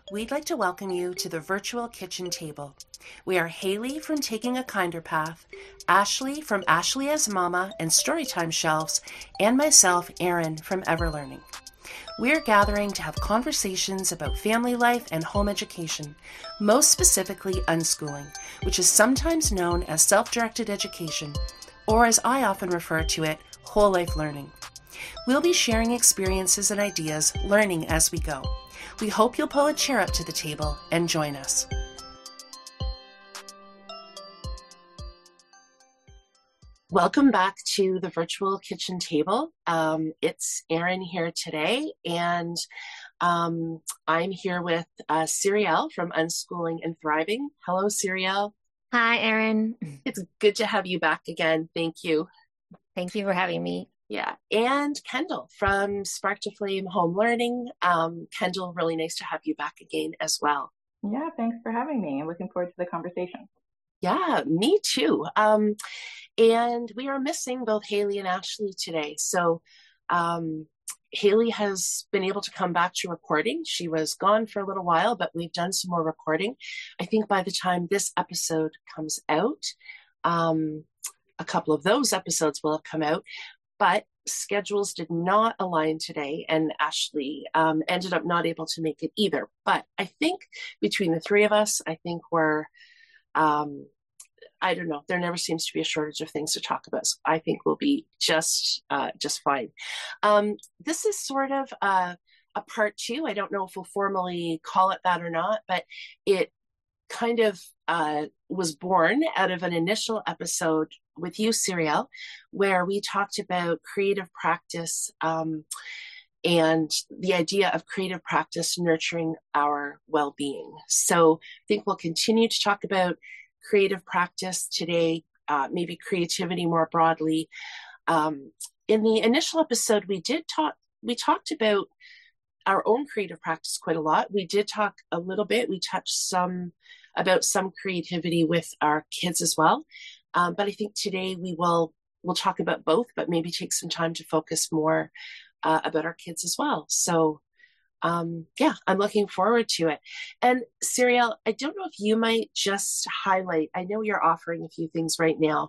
We'd like to welcome you to the virtual kitchen table. We are Haley from Taking a Kinder Path, Ashley from Ashley as Mama and Storytime Shelves, and myself, Erin, from Everlearning. We're gathering to have conversations about family life and home education, most specifically unschooling, which is sometimes known as self-directed education, or as I often refer to it, whole life learning. We'll be sharing experiences and ideas, learning as we go. We hope you'll pull a chair up to the table and join us. Welcome back to the virtual kitchen table. It's Erin here today, and I'm here with Siriel from Unschooling and Thriving. Hello, Siriel. Hi, Erin. It's good to have you back again. Thank you. Thank you for having me. Yeah, and Kendall from Spark to Flame Home Learning. Kendall, really nice to have you back again as well. Yeah, thanks for having me. I'm looking forward to the conversation. Yeah, me too. And we are missing both Haley and Ashley today. So Haley has been able to come back to recording. She was gone for a little while, but we've done some more recording. I think by the time this episode comes out, a couple of those episodes will have come out. But schedules did not align today, and Ashley ended up not able to make it either. But I think between the three of us, I think we're, I don't know, there never seems to be a shortage of things to talk about. So I think we'll be just fine. This is sort of a part two. I don't know if we'll formally call it that or not, but it kind of was born out of an initial episode with you, Siriel, where we talked about creative practice and the idea of creative practice nurturing our well-being. So I think we'll continue to talk about creative practice today, maybe creativity more broadly. In the initial episode, we talked about our own creative practice quite a lot. We did talk a little bit. We touched about some creativity with our kids as well. But I think today we'll talk about both, but maybe take some time to focus more about our kids as well. So yeah, I'm looking forward to it. And Siriel, I don't know if you might just highlight, I know you're offering a few things right now.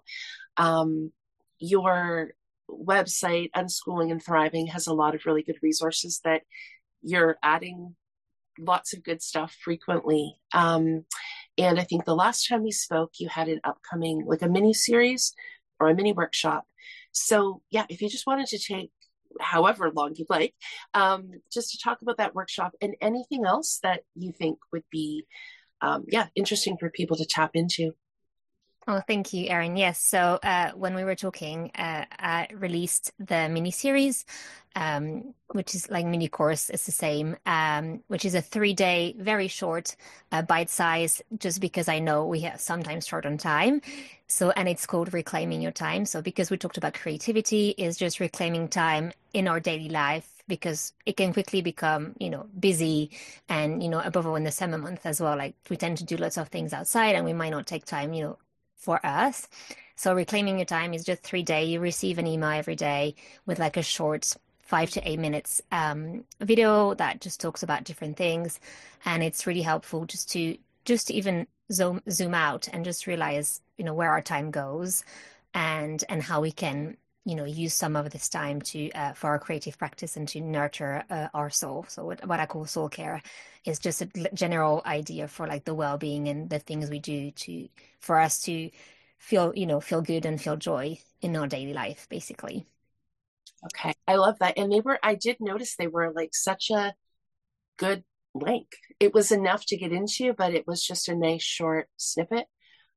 Your website, Unschooling and Thriving, has a lot of really good resources that you're adding lots of good stuff frequently. And I think the last time we spoke, you had an upcoming, like a mini series or a mini workshop. So yeah, if you just wanted to take however long you'd like, just to talk about that workshop and anything else that you think would be, interesting for people to tap into. Oh, thank you, Erin. Yes. So when we were talking, I released the mini series, which is like mini course. It's the same, which is a 3-day, very short, bite size, just because I know we have sometimes short on time. So, and it's called Reclaiming Your Time. So because we talked about creativity, is just reclaiming time in our daily life, because it can quickly become, busy and, above all in the summer month as well. Like we tend to do lots of things outside and we might not take time, for us. So reclaiming your time is just 3 day. You receive an email every day with like a short 5 to 8 minutes video that just talks about different things. And it's really helpful just to even zoom out and just realize, where our time goes and how we can, use some of this time to for our creative practice and to nurture our soul. So what I call soul care is just a general idea for like the well-being and the things we do for us to feel good and feel joy in our daily life, basically. Okay, I love that. And I did notice they were like such a good length. It was enough to get into, but it was just a nice short snippet.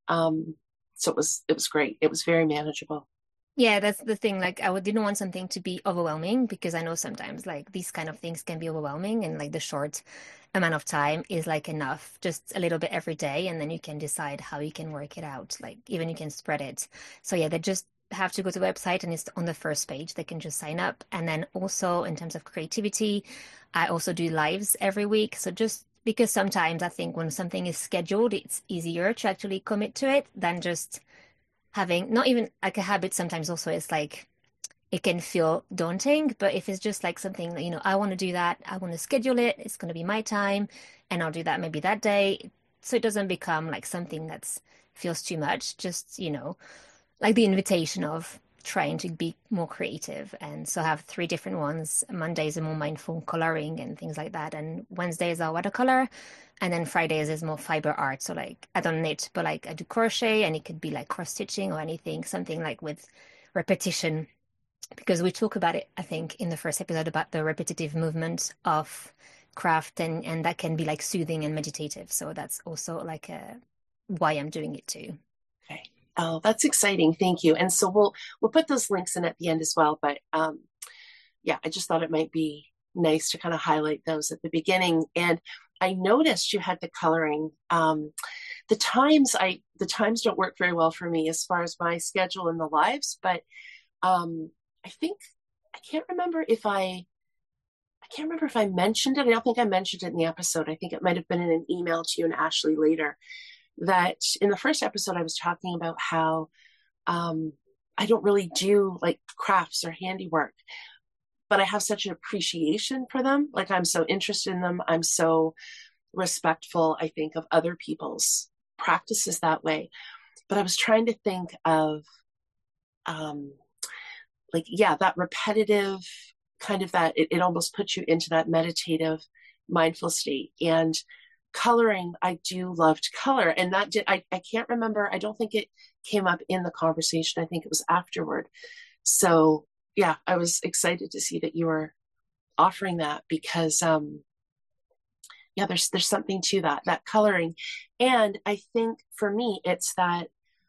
So it was great. It was very manageable. Yeah, that's the thing. Like, didn't want something to be overwhelming, because I know sometimes like these kind of things can be overwhelming, and like the short amount of time is like enough, just a little bit every day, and then you can decide how you can work it out. Like even you can spread it. So yeah, they just have to go to the website and it's on the first page. They can just sign up. And then also in terms of creativity, I also do lives every week. So just because sometimes I think when something is scheduled, it's easier to actually commit to it than just having not even like a habit. Sometimes also it's like it can feel daunting. But if it's just like something that, I want to do that, I want to schedule it, it's going to be my time, and I'll do that maybe that day. So it doesn't become like something that's feels too much, just, like the invitation of trying to be more creative. And so I have three different ones. Mondays are more mindful coloring and things like that. And Wednesdays are watercolor. And then Fridays is more fiber art. So like I don't knit, but like I do crochet, and it could be like cross stitching or anything, something like with repetition. Because we talk about it, I think, in the first episode about the repetitive movement of craft, and that can be like soothing and meditative. So that's also like why I'm doing it too. Okay. Oh, that's exciting. Thank you. And so we'll put those links in at the end as well. But yeah, I just thought it might be nice to kind of highlight those at the beginning. And I noticed you had the coloring. The times don't work very well for me as far as my schedule in the lives, but I think I can't remember if I mentioned it. I don't think I mentioned it in the episode. I think it might have been in an email to you and Ashley later, that in the first episode I was talking about how I don't really do like crafts or handiwork, but I have such an appreciation for them. Like I'm so interested in them. I'm so respectful, I think, of other people's practices that way. But I was trying to think of that repetitive kind of that it almost puts you into that meditative, mindful state. And coloring, I do love to color. And that I can't remember. I don't think it came up in the conversation. I think it was afterward. So yeah, I was excited to see that you were offering that because there's something to that coloring. And I think for me, it's that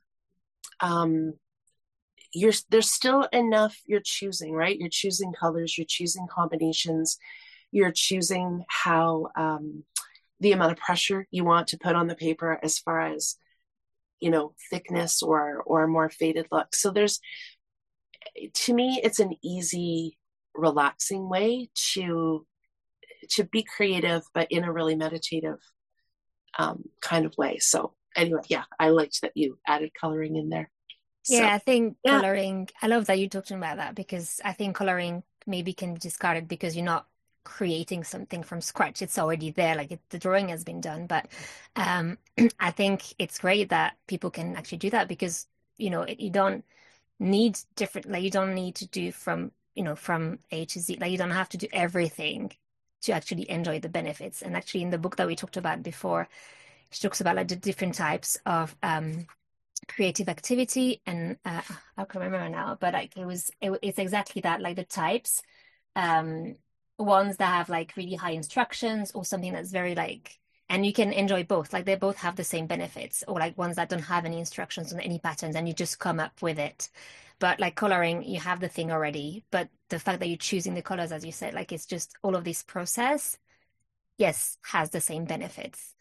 there's still enough you're choosing, right? You're choosing colors, you're choosing combinations, you're choosing how the amount of pressure you want to put on the paper as far as, thickness or a more faded look. So to me, it's an easy, relaxing way to be creative, but in a really meditative kind of way. So anyway, yeah, I liked that you added coloring in there. Yeah, I think coloring, I love that you're talking about that, because I think coloring maybe can be discarded because you're not creating something from scratch. It's already there, like the drawing has been done. But I think it's great that people can actually do that because, you don't need different, like you don't need to do from A to Z. Like you don't have to do everything to actually enjoy the benefits. And actually in the book that we talked about before, she talks about like the different types of creative activity, and I can't remember now, but like it's exactly that, like the types, ones that have like really high instructions or something that's very like, and you can enjoy both, like they both have the same benefits, or like ones that don't have any instructions on any patterns and you just come up with it. But like coloring, you have the thing already, but the fact that you're choosing the colors, as you said, like it's just all of this process, yes, has the same benefits.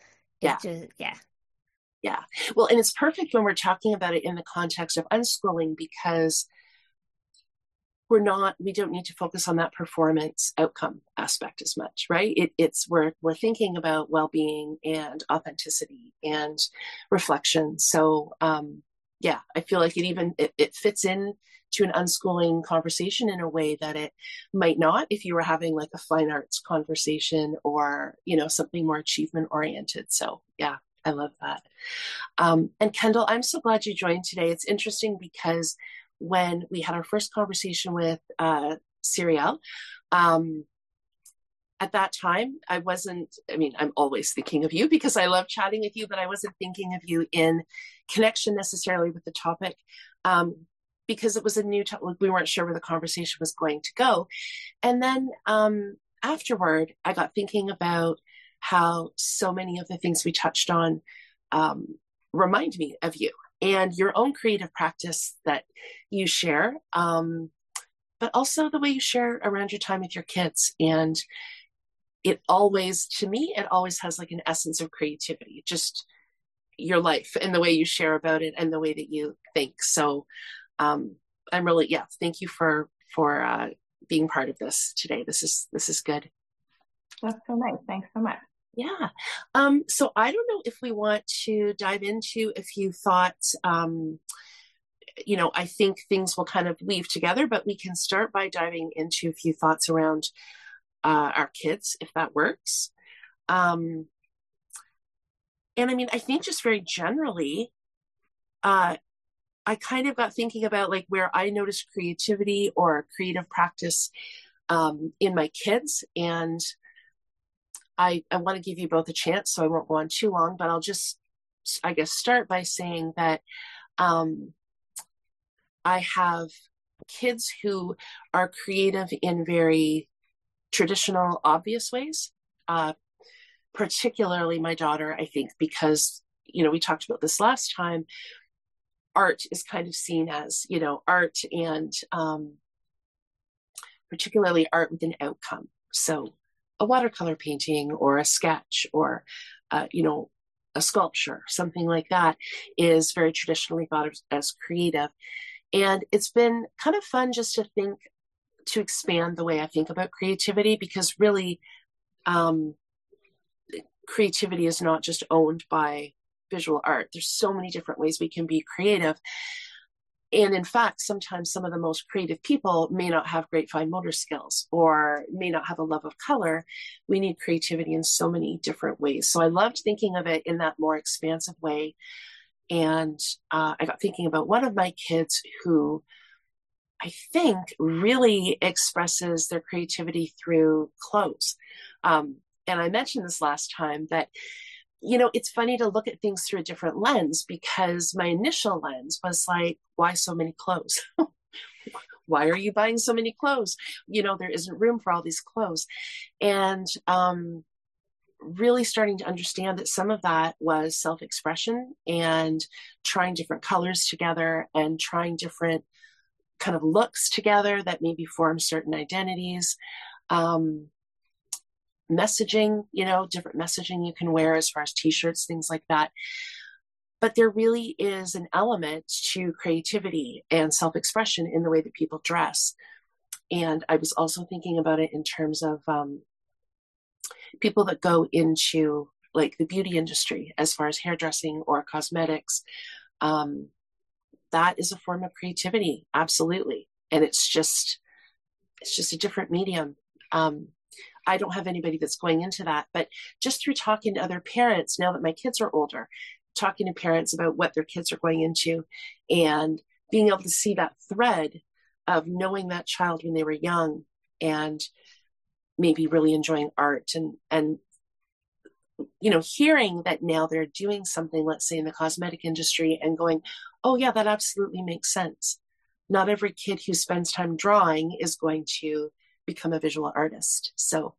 Yeah. Well, and it's perfect when we're talking about it in the context of unschooling, because we don't need to focus on that performance outcome aspect as much, right? We're thinking about well-being and authenticity and reflection. So I feel like it fits in to an unschooling conversation in a way that it might not if you were having like a fine arts conversation or, something more achievement oriented. So yeah, I love that. And Kendall, I'm so glad you joined today. It's interesting because when we had our first conversation with Siriel, at that time, I'm always thinking of you because I love chatting with you, but I wasn't thinking of you in connection necessarily with the topic because it was a new topic. We weren't sure where the conversation was going to go. And then afterward, I got thinking about how so many of the things we touched on remind me of you and your own creative practice that you share, but also the way you share around your time with your kids. And to me, it always has like an essence of creativity, just your life and the way you share about it and the way that you think. So I'm really, thank you for being part of this today. This is good. That's so nice. Thanks so much. Yeah. So I don't know if we want to dive into a few thoughts I think things will kind of weave together, but we can start by diving into a few thoughts around our kids, if that works. And I mean, I think just very generally, I kind of got thinking about like where I noticed creativity or creative practice in my kids. And I want to give you both a chance, so I won't go on too long, but I'll just, I guess, start by saying that I have kids who are creative in very traditional, obvious ways, particularly my daughter, I think, because, we talked about this last time, art is kind of seen as, art and particularly art with an outcome. So a watercolor painting or a sketch or, a sculpture, something like that is very traditionally thought of as creative. And it's been kind of fun just to expand the way I think about creativity, because really creativity is not just owned by visual art. There's so many different ways we can be creative. And in fact, sometimes some of the most creative people may not have great fine motor skills or may not have a love of color. We need creativity in so many different ways. So I loved thinking of it in that more expansive way. And I got thinking about one of my kids who I think really expresses their creativity through clothes. And I mentioned this last time that it's funny to look at things through a different lens, because my initial lens was like, why so many clothes? Why are you buying so many clothes? There isn't room for all these clothes. And really starting to understand that some of that was self-expression and trying different colors together and trying different kind of looks together that maybe form certain identities. Messaging, different messaging you can wear as far as t-shirts, things like that. But there really is an element to creativity and self-expression in the way that people dress. And I was also thinking about it in terms of people that go into like the beauty industry as far as hairdressing or cosmetics. That is a form of creativity, absolutely. And it's just a different medium. I don't have anybody that's going into that, but just through talking to other parents, now that my kids are older, talking to parents about what their kids are going into and being able to see that thread of knowing that child when they were young and maybe really enjoying art and hearing that now they're doing something, let's say in the cosmetic industry, and going, oh yeah, that absolutely makes sense. Not every kid who spends time drawing is going to become a visual artist. So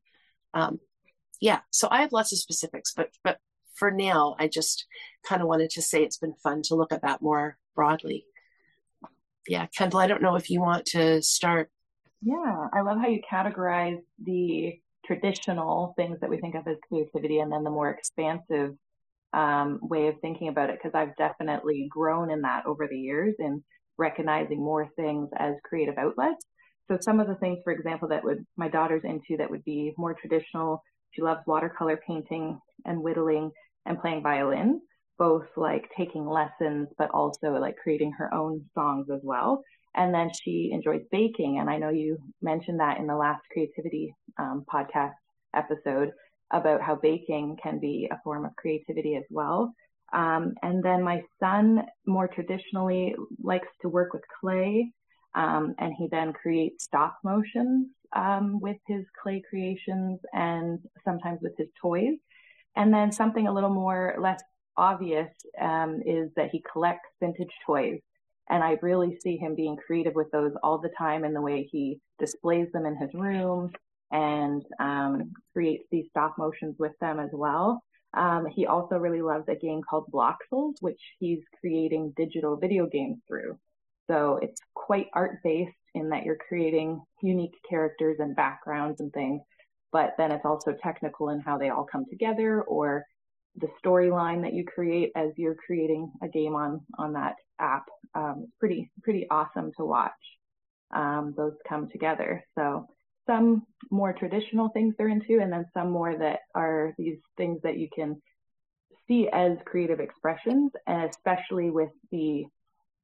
so I have lots of specifics, but for now, I just kind of wanted to say it's been fun to look at that more broadly. Yeah, Kendall, I don't know if you want to start. Yeah, I love how you categorize the traditional things that we think of as creativity and then the more expansive way of thinking about it, because I've definitely grown in that over the years in recognizing more things as creative outlets. So some of the things, for example, that my daughter's into that would be more traditional. She loves watercolor painting and whittling and playing violin, both like taking lessons, but also like creating her own songs as well. And then she enjoys baking. And I know you mentioned that in the last creativity podcast episode about how baking can be a form of creativity as well. And then my son more traditionally likes to work with clay. And he then creates stop motions with his clay creations and sometimes with his toys. And then something a little more less obvious is that he collects vintage toys. And I really see him being creative with those all the time in the way he displays them in his room and creates these stop motions with them as well. He also really loves a game called Bloxels, which he's creating digital video games through. So it's quite art-based in that you're creating unique characters and backgrounds and things, but then it's also technical in how they all come together, or the storyline that you create as you're creating a game on that app. Pretty awesome to watch those come together. So some more traditional things they're into, and then some more that are these things that you can see as creative expressions, and especially with the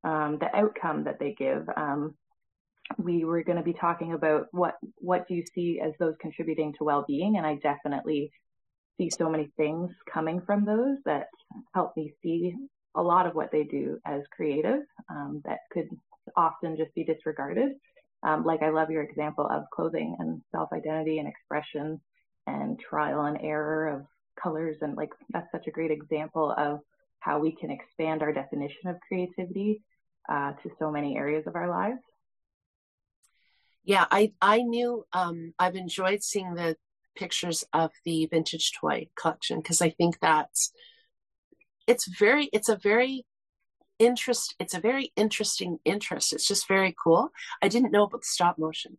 the outcome that they give. We were going to be talking about what do you see as those contributing to well-being, and I definitely see so many things coming from those that help me see a lot of what they do as creative that could often just be disregarded. Like I love your example of clothing and self-identity and expression and trial and error of colors, and like that's such a great example of how we can expand our definition of creativity to so many areas of our lives. Yeah, I knew I've enjoyed seeing the pictures of the vintage toy collection, because I think it's a very interesting interest. It's just very cool. I didn't know about the stop motion.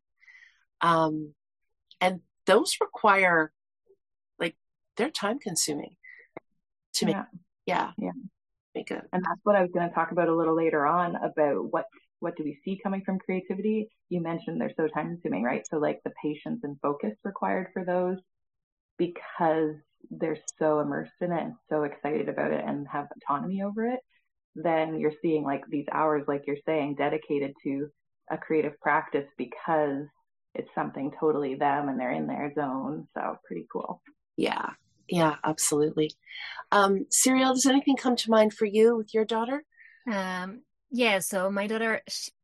And those require, like, they're time consuming to make. Yeah. Make it. And that's what I was going to talk about a little later on, about what do we see coming from creativity. You mentioned they're so time consuming, right? So like the patience and focus required for those, because they're so immersed in it and so excited about it and have autonomy over it, then you're seeing like these hours, like you're saying, dedicated to a creative practice because it's something totally them and they're in their zone. So pretty cool. Yeah, absolutely. Cyril, does anything come to mind for you with your daughter? Yeah, so my daughter,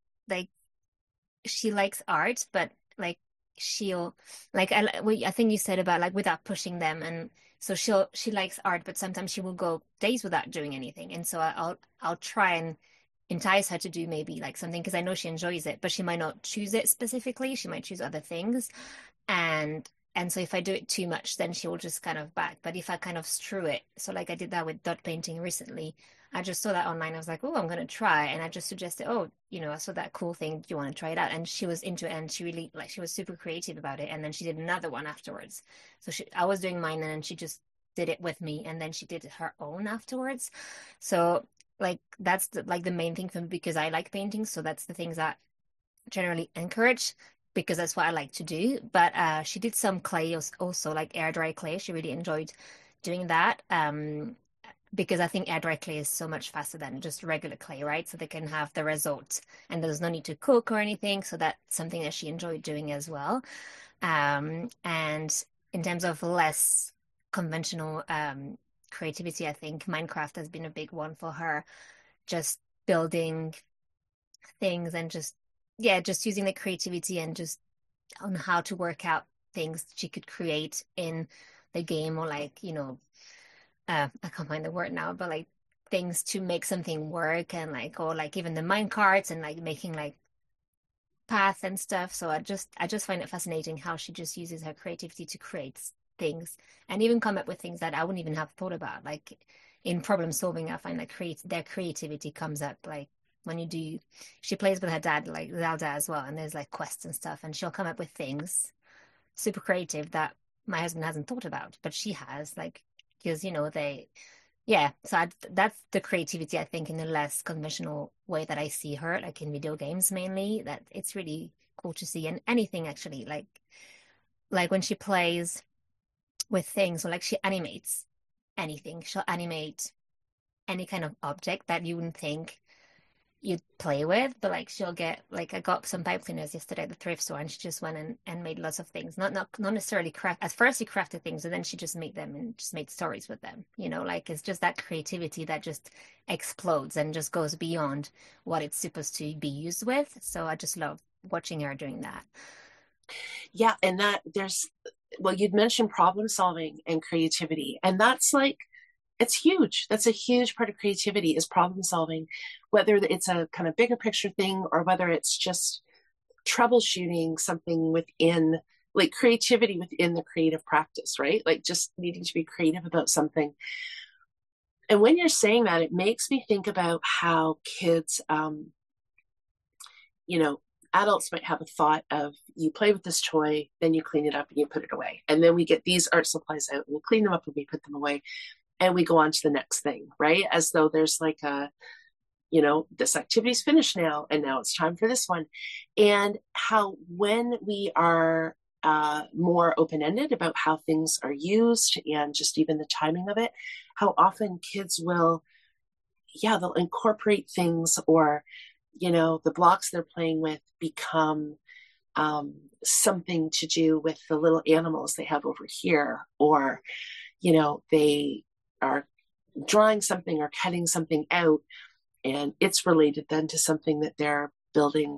she likes art, but like she'll I think you said about like without pushing them, and so she likes art, but sometimes she will go days without doing anything, and so I'll try and entice her to do maybe like something, because I know she enjoys it, but she might not choose it specifically. She might choose other things, and so if I do it too much, then she will just kind of back. But if I kind of strew it, so like I did that with dot painting recently. I just saw that online. I was like, oh, I'm going to try. And I just suggested, oh, I saw that cool thing. Do you want to try it out? And she was into it, and she really, like, she was super creative about it. And then she did another one afterwards. So I was doing mine, and then she just did it with me. And then she did her own afterwards. So like, that's the main thing for me, because I like painting. So that's the things that generally encourage, because that's what I like to do. But she did some clay also, like air dry clay. She really enjoyed doing that. Because I think air dry clay is so much faster than just regular clay, right? So they can have the result, and there's no need to cook or anything. So that's something that she enjoyed doing as well. And in terms of less conventional creativity, I think Minecraft has been a big one for her. Just building things and just using the creativity and just on how to work out things she could create in the game, or like, I can't find the word now, but like things to make something work, and like, or like even the mine carts and like making like paths and stuff. So I just find it fascinating how she just uses her creativity to create things, and even come up with things that I wouldn't even have thought about. Like in problem solving, I find like their creativity comes up, like when she plays with her dad, like Zelda as well, and there's like quests and stuff, and she'll come up with things super creative that my husband hasn't thought about, but she has, like, because so that's the creativity, I think, in a less conventional way that I see her, like in video games mainly, that it's really cool to see. And anything actually, like when she plays with things, or like she animates anything, she'll animate any kind of object that you wouldn't think you'd play with, but like she'll get, like, I got some pipe cleaners yesterday at the thrift store, and she just went and made lots of things, not necessarily craft. At first she crafted things, and then she just made them and just made stories with them, like it's just that creativity that just explodes and just goes beyond what it's supposed to be used with. So I just love watching her doing that. Yeah, and you'd mentioned problem solving and creativity, and that's like, it's huge. That's a huge part of creativity, is problem solving, whether it's a kind of bigger picture thing, or whether it's just troubleshooting something within, like, creativity within the creative practice, right? Like just needing to be creative about something. And when you're saying that, it makes me think about how kids, adults might have a thought of, you play with this toy, then you clean it up and you put it away. And then we get these art supplies out, and we clean them up and we put them away. And we go on to the next thing, right? As though there's like this activity's finished now, and now it's time for this one. And how when we are more open-ended about how things are used, and just even the timing of it, how often kids will yeah, they'll incorporate things, or, the blocks they're playing with become something to do with the little animals they have over here, or, they are drawing something or cutting something out, and it's related then to something that they're building,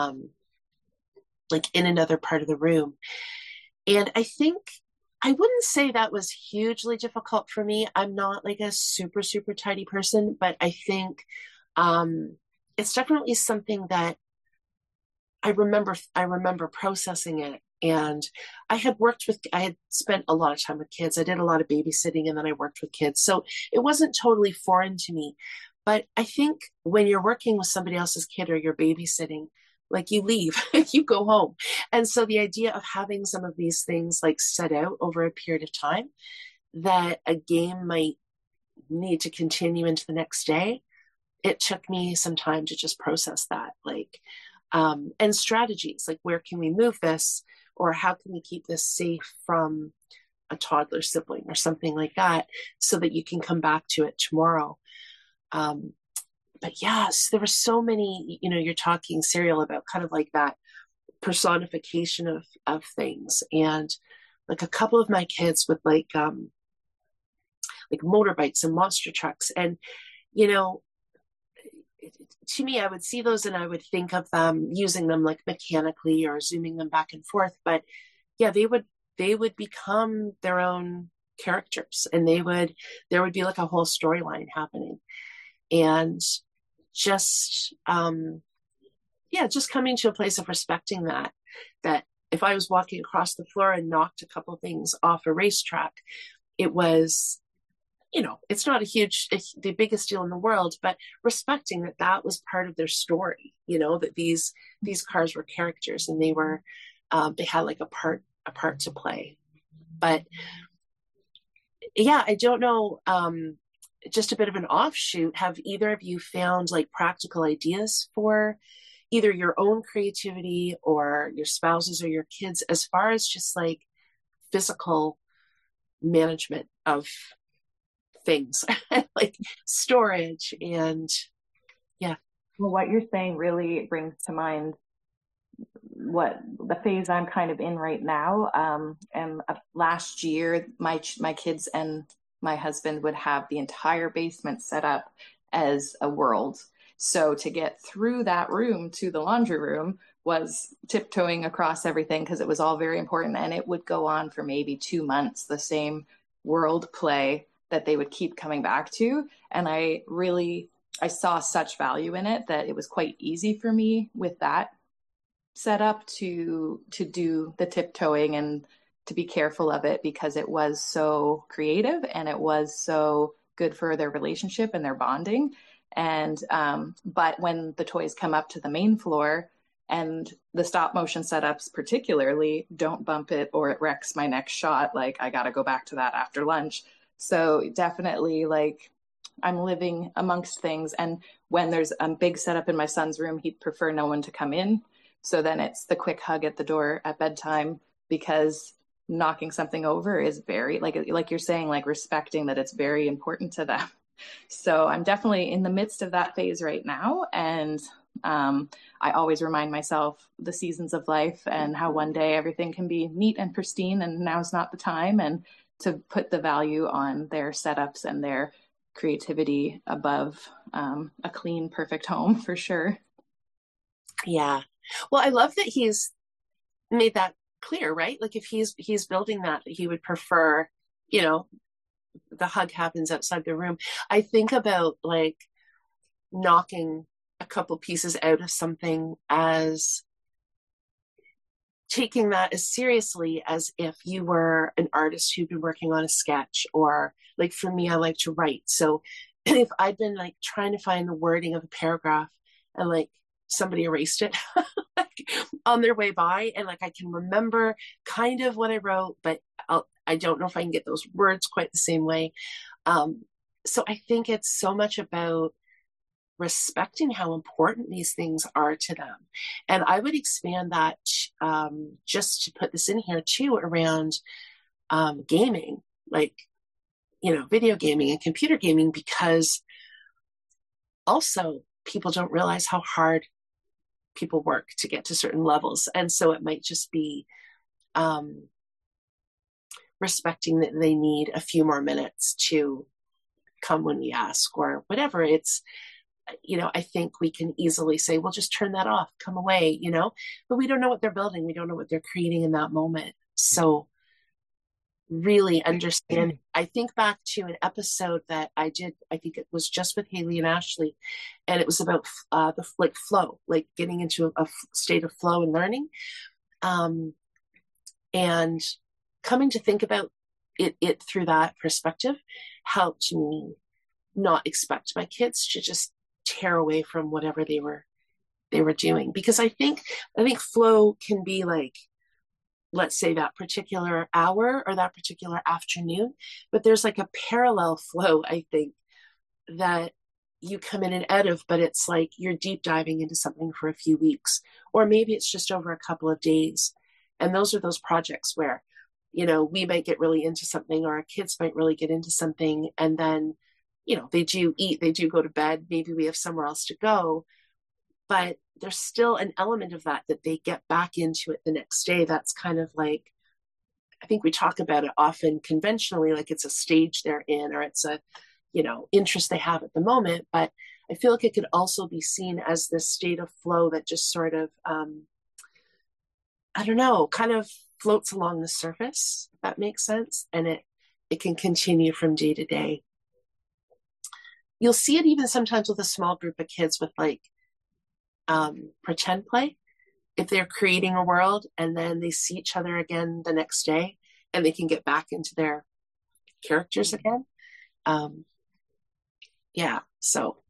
like in another part of the room. And I think I wouldn't say that was hugely difficult for me. I'm not like a super, super tidy person, but I think it's definitely something that I remember processing it. And I had spent a lot of time with kids. I did a lot of babysitting, and then I worked with kids. So it wasn't totally foreign to me. But I think when you're working with somebody else's kid or you're babysitting, like, you leave, you go home. And so the idea of having some of these things like set out over a period of time that a game might need to continue into the next day, it took me some time to just process that, like, and strategies, like, where can we move this, or how can we keep this safe from a toddler sibling or something like that, so that you can come back to it tomorrow. But yes, there were so many, you're talking, Serial, about kind of like that personification of things. And like a couple of my kids with like motorbikes and monster trucks. And, to me, I would see those and I would think of them using them like mechanically or zooming them back and forth. But yeah, they would become their own characters, and there would be like a whole storyline happening. And just coming to a place of respecting that if I was walking across the floor and knocked a couple of things off a racetrack, it was, it's not the biggest deal in the world, but respecting that was part of their story, that these cars were characters, and they had like a part to play. But yeah, I don't know, just a bit of an offshoot, have either of you found like practical ideas for either your own creativity or your spouses or your kids, as far as just like physical management of things, like storage? And yeah. Well, what you're saying really brings to mind what the phase I'm kind of in right now. And last year, my kids and my husband would have the entire basement set up as a world. So to get through that room to the laundry room was tiptoeing across everything, because it was all very important. And it would go on for maybe 2 months, the same world play that they would keep coming back to. And I saw such value in it that it was quite easy for me with that setup to do the tiptoeing and to be careful of it, because it was so creative and it was so good for their relationship and their bonding. And but when the toys come up to the main floor, and the stop motion setups particularly, don't bump it or it wrecks my next shot, like I got to go back to that after lunch. So definitely, like, I'm living amongst things. And when there's a big setup in my son's room, he'd prefer no one to come in. So then it's the quick hug at the door at bedtime, because knocking something over is very, like you're saying, like respecting that it's very important to them. So I'm definitely in the midst of that phase right now. And I always remind myself the seasons of life and how one day everything can be neat and pristine, and now's not the time, and to put the value on their setups and their creativity above a clean, perfect home, for sure. Yeah. Well, I love that he's made that clear, right? Like, if he's building that he would prefer, the hug happens outside the room. I think about like knocking a couple pieces out of something as taking that as seriously as if you were an artist who'd been working on a sketch, or like for me, I like to write. So if I'd been like trying to find the wording of a paragraph and like somebody erased it like, on their way by, and like I can remember kind of what I wrote, but I don't know if I can get those words quite the same way. So I think it's so much about respecting how important these things are to them. And I would expand that just to put this in here too, around gaming, like, video gaming and computer gaming, because also people don't realize how hard people work to get to certain levels. And so it might just be respecting that they need a few more minutes to come when we ask or whatever. It's, I think we can easily say, well, just turn that off, come away, but we don't know what they're building. We don't know what they're creating in that moment. So really understand. I think back to an episode that I did, I think it was just with Haley and Ashley, and it was about the flow, like getting into a state of flow and learning. And coming to think about it through that perspective helped me not expect my kids to just tear away from whatever they were doing. Because I think flow can be like, let's say that particular hour or that particular afternoon, but there's like a parallel flow, I think, that you come in and out of, but it's like you're deep diving into something for a few weeks, or maybe it's just over a couple of days. And those are those projects where, we might get really into something, or our kids might really get into something. And then, they do eat, they do go to bed. Maybe we have somewhere else to go, but there's still an element of that they get back into it the next day. That's kind of like, I think we talk about it often conventionally, like it's a stage they're in, or it's a, interest they have at the moment. But I feel like it could also be seen as this state of flow that just sort of, I don't know, kind of floats along the surface, if that makes sense. And it can continue from day to day. You'll see it even sometimes with a small group of kids with like pretend play. If they're creating a world and then they see each other again the next day and they can get back into their characters again. Yeah. So,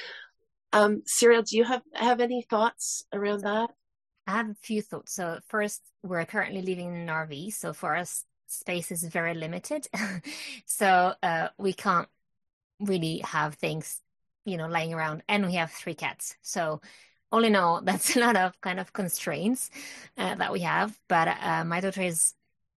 Cyril, do you have any thoughts around that? I have a few thoughts. So first, we're currently living in an RV, so for us, space is very limited. So we can't really have things, laying around, and we have 3 cats. So all in all, that's a lot of kind of constraints that we have. But my daughter is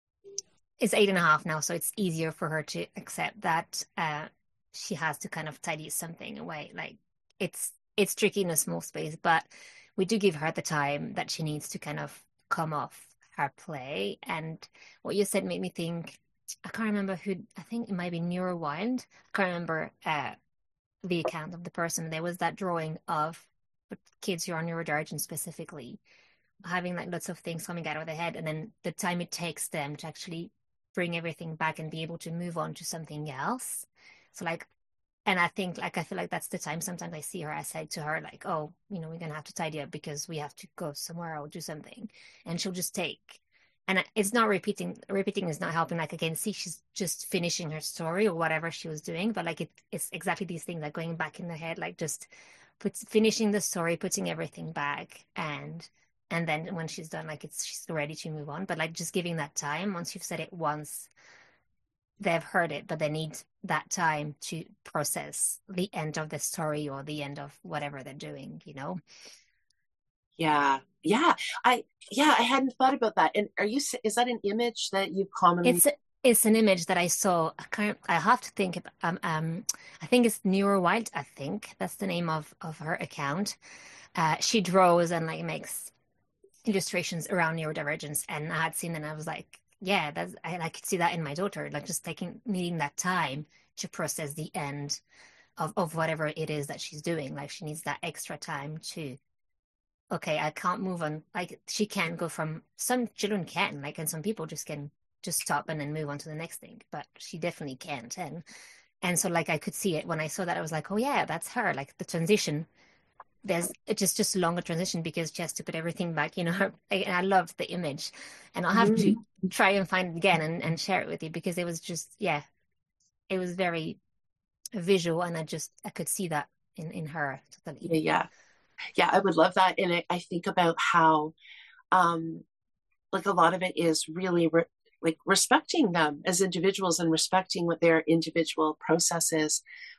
8.5 now, so it's easier for her to accept that she has to kind of tidy something away. Like it's tricky in a small space, but we do give her the time that she needs to kind of come off her play. And what you said made me think, I can't remember who, I think it might be Neurowild. I can't remember the account of the person. There was that drawing of kids who are neurodivergent specifically, having like lots of things coming out of their head, and then the time it takes them to actually bring everything back and be able to move on to something else. So like, and I think like, I feel like that's the time sometimes I see her, I say to her like, oh, we're going to have to tidy up because we have to go somewhere or do something. And she'll just take, and it's not repeating is not helping. Like I can see she's just finishing her story or whatever she was doing, but like it's exactly these things like going back in the head, like just finishing the story, putting everything back, and then when she's done, like she's ready to move on. But like just giving that time, once you've said it once, they've heard it, but they need that time to process the end of the story or the end of whatever they're doing, Yeah. I hadn't thought about that. And is that an image that you commonly? It's an image that I saw. I have to think. I think it's Neurowild. I think that's the name of her account. She draws and like makes illustrations around neurodivergence, and I had seen it and I was like, yeah, I could see that in my daughter, like just needing that time to process the end of whatever it is that she's doing. Like she needs that extra time to, okay, I can't move on. Like she can't go from, some children can, like, and some people just can just stop and then move on to the next thing, but she definitely can't. And so like I could see it when I saw that. I was like, oh yeah, that's her. Like the transition, it's just a longer transition because she has to put everything back, and I loved the image, and I'll have to try and find it again and share it with you, because it was just, yeah, it was very visual, and I could see that in her totally. Yeah, I would love that. And I think about how like a lot of it is really like respecting them as individuals and respecting what their individual process is.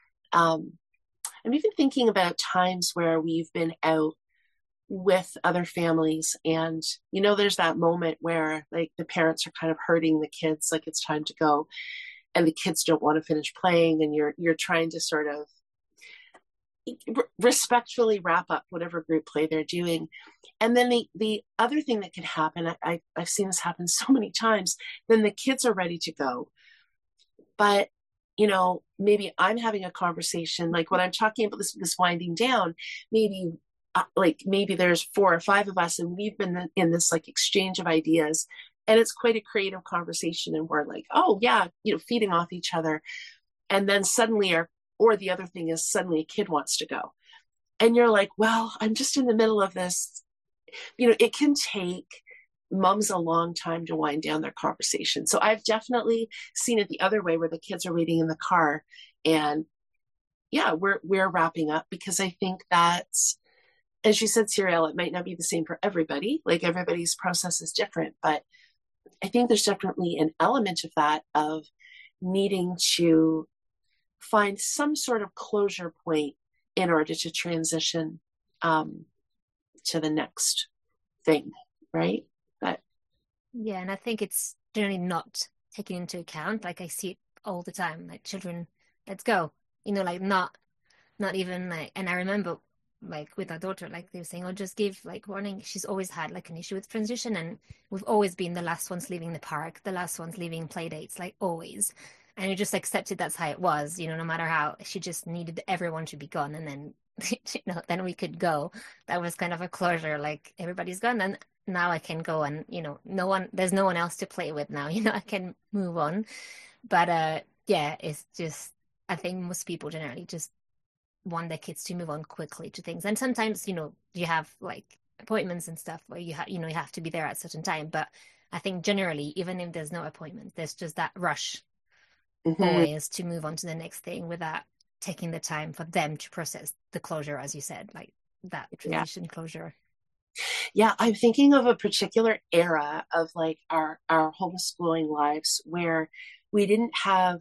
I'm even thinking about times where we've been out with other families, and there's that moment where like the parents are kind of hurting the kids, like it's time to go, and the kids don't want to finish playing, and you're trying to sort of respectfully wrap up whatever group play they're doing. And then the other thing that can happen, I've seen this happen so many times, then the kids are ready to go. But, maybe I'm having a conversation, like when I'm talking about this winding down, maybe maybe there's 4 or 5 of us and we've been in this like exchange of ideas, and it's quite a creative conversation, and we're like, oh yeah, feeding off each other. And then suddenly or the other thing is suddenly a kid wants to go. And you're like, well, I'm just in the middle of this. It can take moms a long time to wind down their conversation. So I've definitely seen it the other way, where the kids are waiting in the car and yeah, we're wrapping up, because I think that's, as you said, Suriel, it might not be the same for everybody. Like everybody's process is different, but I think there's definitely an element of that, of needing to find some sort of closure point in order to transition to the next thing, right? But yeah, and I think it's generally not taken into account. Like I see it all the time, like children, let's go, like not even like. And I remember like with our daughter, like they were saying, oh, just give like warning. She's always had like an issue with transition, and we've always been the last ones leaving the park, the last ones leaving play dates, like always. And we just accepted that's how it was, no matter how. She just needed everyone to be gone, and then then we could go. That was kind of a closure, like everybody's gone, and now I can go, and there's no one else to play with now. I can move on. But yeah, it's just, I think most people generally just want their kids to move on quickly to things. And sometimes you have like appointments and stuff where you have to be there at a certain time. But I think generally, even if there's no appointment, there's just that rush always to move on to the next thing without taking the time for them to process the closure, as you said, like that transition closure. Yeah, I'm thinking of a particular era of like our homeschooling lives where we didn't have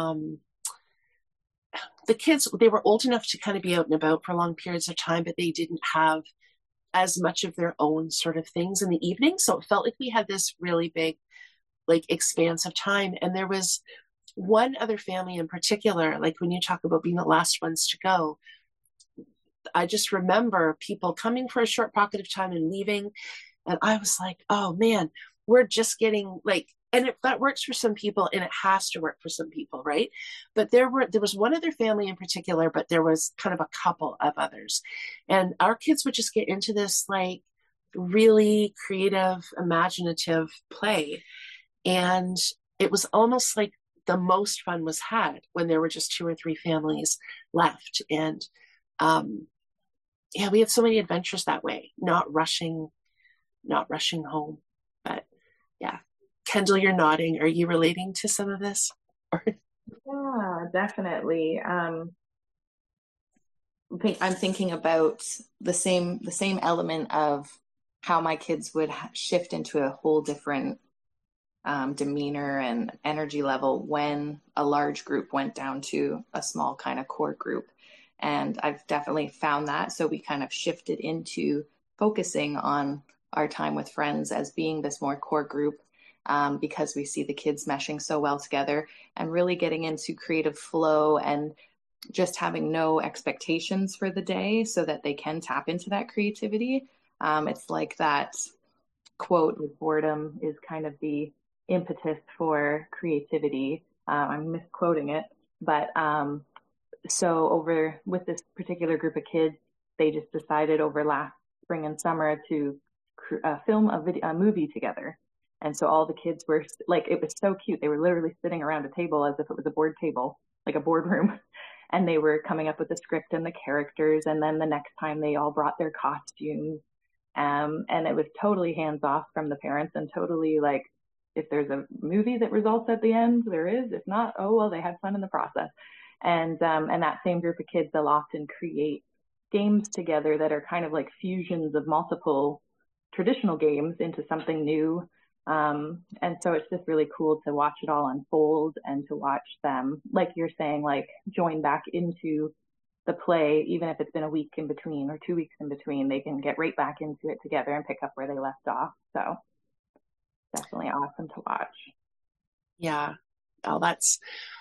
the kids, they were old enough to kind of be out and about for long periods of time, but they didn't have as much of their own sort of things in the evening. So it felt like we had this really big, like, expanse of time. And there was one other family in particular, like when you talk about being the last ones to go, I just remember people coming for a short pocket of time and leaving. And I was like, oh man, we're just getting like, and that works for some people and it has to work for some people, right? But there was one other family in particular, but there was kind of a couple of others. And our kids would just get into this like really creative, imaginative play. And it was almost like the most fun was had when there were just 2 or 3 families left. And yeah, we had so many adventures that way, not rushing home. But yeah. Kendall, you're nodding. Are you relating to some of this? Yeah, definitely. I'm thinking about the same element of how my kids would shift into a whole different demeanor and energy level when a large group went down to a small kind of core group. And I've definitely found that. So we kind of shifted into focusing on our time with friends as being this more core group, because we see the kids meshing so well together and really getting into creative flow and just having no expectations for the day so that they can tap into that creativity. It's like that quote with boredom is kind of the impetus for creativity. I'm misquoting it, but so over with this particular group of kids, they just decided over last spring and summer to film a movie together. And so all the kids were like, it was so cute. They were literally sitting around a table as if it was a board table, like a boardroom. And they were coming up with the script and the characters. And then the next time they all brought their costumes. And it was totally hands off from the parents and totally like, if there's a movie that results at the end, there is. If not, oh, well, they had fun in the process. And that same group of kids, they'll often create games together that are kind of like fusions of multiple traditional games into something new. And so it's just really cool to watch it all unfold and to watch them, like you're saying, like join back into the play, even if it's been a week in between or 2 weeks in between, they can get right back into it together and pick up where they left off. So definitely awesome to watch. Yeah. Oh, that's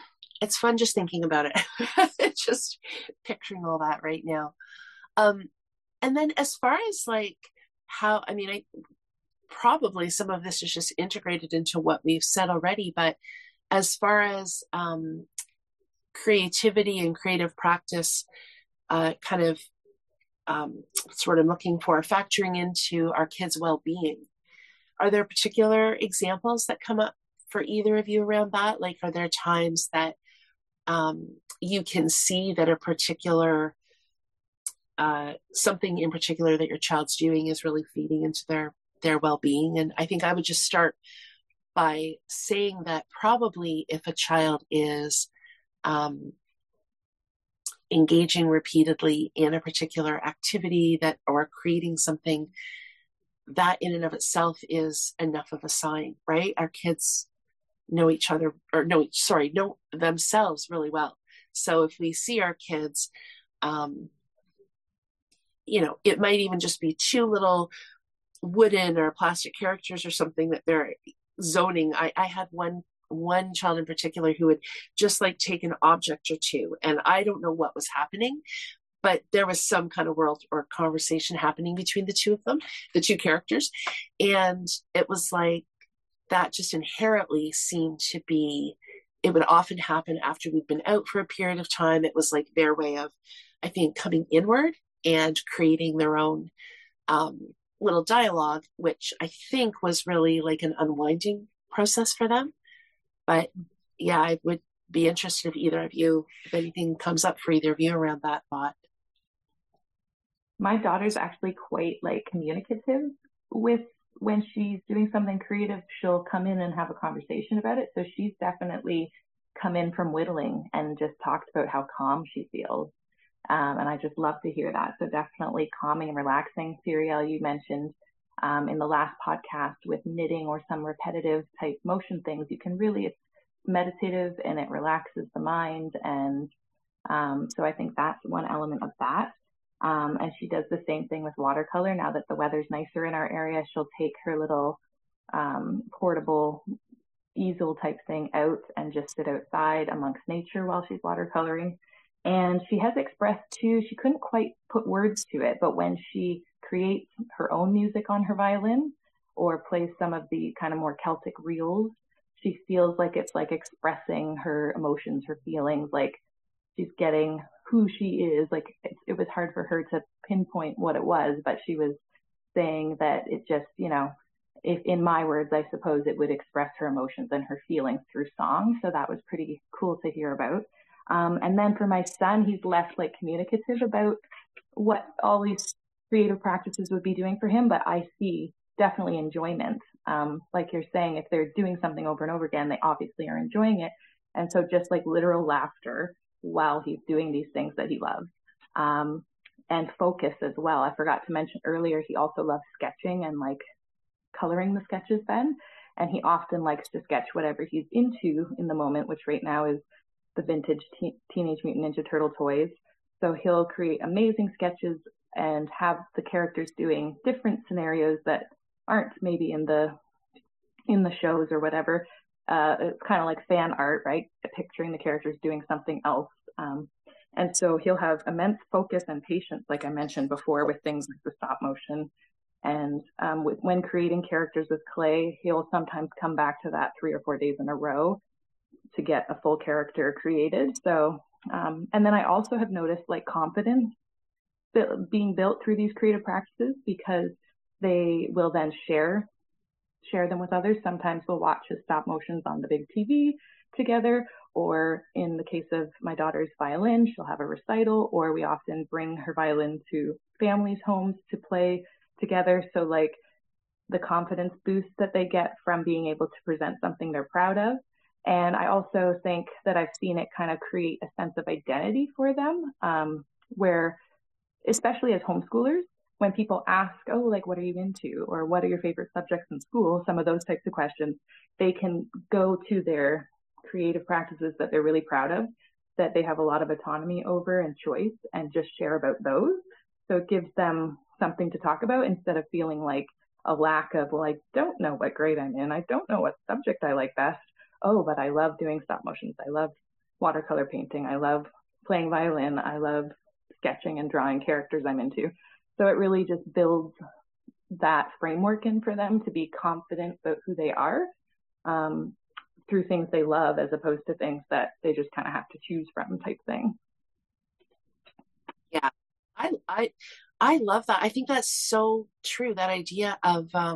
it's fun just thinking about it. Just picturing all that right now. Um, and then as far as like how, I mean, I probably some of this is just integrated into what we've said already, but as far as creativity and creative practice, kind of sort of looking for factoring into our kids' well-being, are there particular examples that come up for either of you around that? Like, are there times that you can see that a particular something in particular that your child's doing is really feeding into their well-being? And I think I would just start by saying that probably if a child is engaging repeatedly in a particular activity that or creating something, that in and of itself is enough of a sign, right? Our kids know each other, or know themselves really well. So if we see our kids, it might even just be two little wooden or plastic characters or something that they're zoning. I had one child in particular who would just like take an object or two, and I don't know what was happening, but there was some kind of world or conversation happening between the two of them, the two characters. And it was like, that just inherently seemed to be, it would often happen after we'd been out for a period of time. It was like their way of, I think, coming inward and creating their own little dialogue, which I think was really like an unwinding process for them. But yeah, I would be interested if anything comes up for either of you around that thought. My daughter's actually quite like communicative with, when she's doing something creative, she'll come in and have a conversation about it. So she's definitely come in from whittling and just talked about how calm she feels. And I just love to hear that. So definitely calming and relaxing. Siriel, you mentioned in the last podcast with knitting or some repetitive type motion things, you can really, it's meditative and it relaxes the mind. And so I think that's one element of that. And she does the same thing with watercolor. Now that the weather's nicer in our area, she'll take her little portable easel type thing out and just sit outside amongst nature while she's watercoloring. And she has expressed too, she couldn't quite put words to it, but when she creates her own music on her violin or plays some of the kind of more Celtic reels, she feels like it's like expressing her emotions, her feelings, like she's getting who she is. Like it was hard for her to pinpoint what it was, but she was saying that it just, if in my words, I suppose it would express her emotions and her feelings through song. So that was pretty cool to hear about. And then for my son, he's less like communicative about what all these creative practices would be doing for him, but I see definitely enjoyment. Like you're saying, if they're doing something over and over again, they obviously are enjoying it. And so just like literal laughter while he's doing these things that he loves. And focus as well. I forgot to mention earlier, he also loves sketching and like coloring the sketches then. And he often likes to sketch whatever he's into in the moment, which right now is the vintage Teenage Mutant Ninja Turtle toys. So he'll create amazing sketches and have the characters doing different scenarios that aren't maybe in the shows or whatever. It's kind of like fan art, right? Picturing the characters doing something else. And so he'll have immense focus and patience, like I mentioned before, with things like the stop motion. And when creating characters with clay, he'll sometimes come back to that 3 or 4 days in a row to get a full character created. So, and then I also have noticed like confidence being built through these creative practices, because they will then share them with others. Sometimes we'll watch his stop motions on the big TV together, or in the case of my daughter's violin, she'll have a recital, or we often bring her violin to families' homes to play together. So like the confidence boost that they get from being able to present something they're proud of. And I also think that I've seen it kind of create a sense of identity for them, where, especially as homeschoolers, when people ask, oh, like, what are you into? Or what are your favorite subjects in school? Some of those types of questions, they can go to their creative practices that they're really proud of, that they have a lot of autonomy over and choice, and just share about those. So it gives them something to talk about instead of feeling like a lack of, well, I don't know what grade I'm in. I don't know what subject I like best. Oh, but I love doing stop motions. I love watercolor painting. I love playing violin. I love sketching and drawing characters I'm into. So it really just builds that framework in for them to be confident about who they are, through things they love, as opposed to things that they just kind of have to choose from type thing. Yeah, I love that. I think that's so true. That idea of I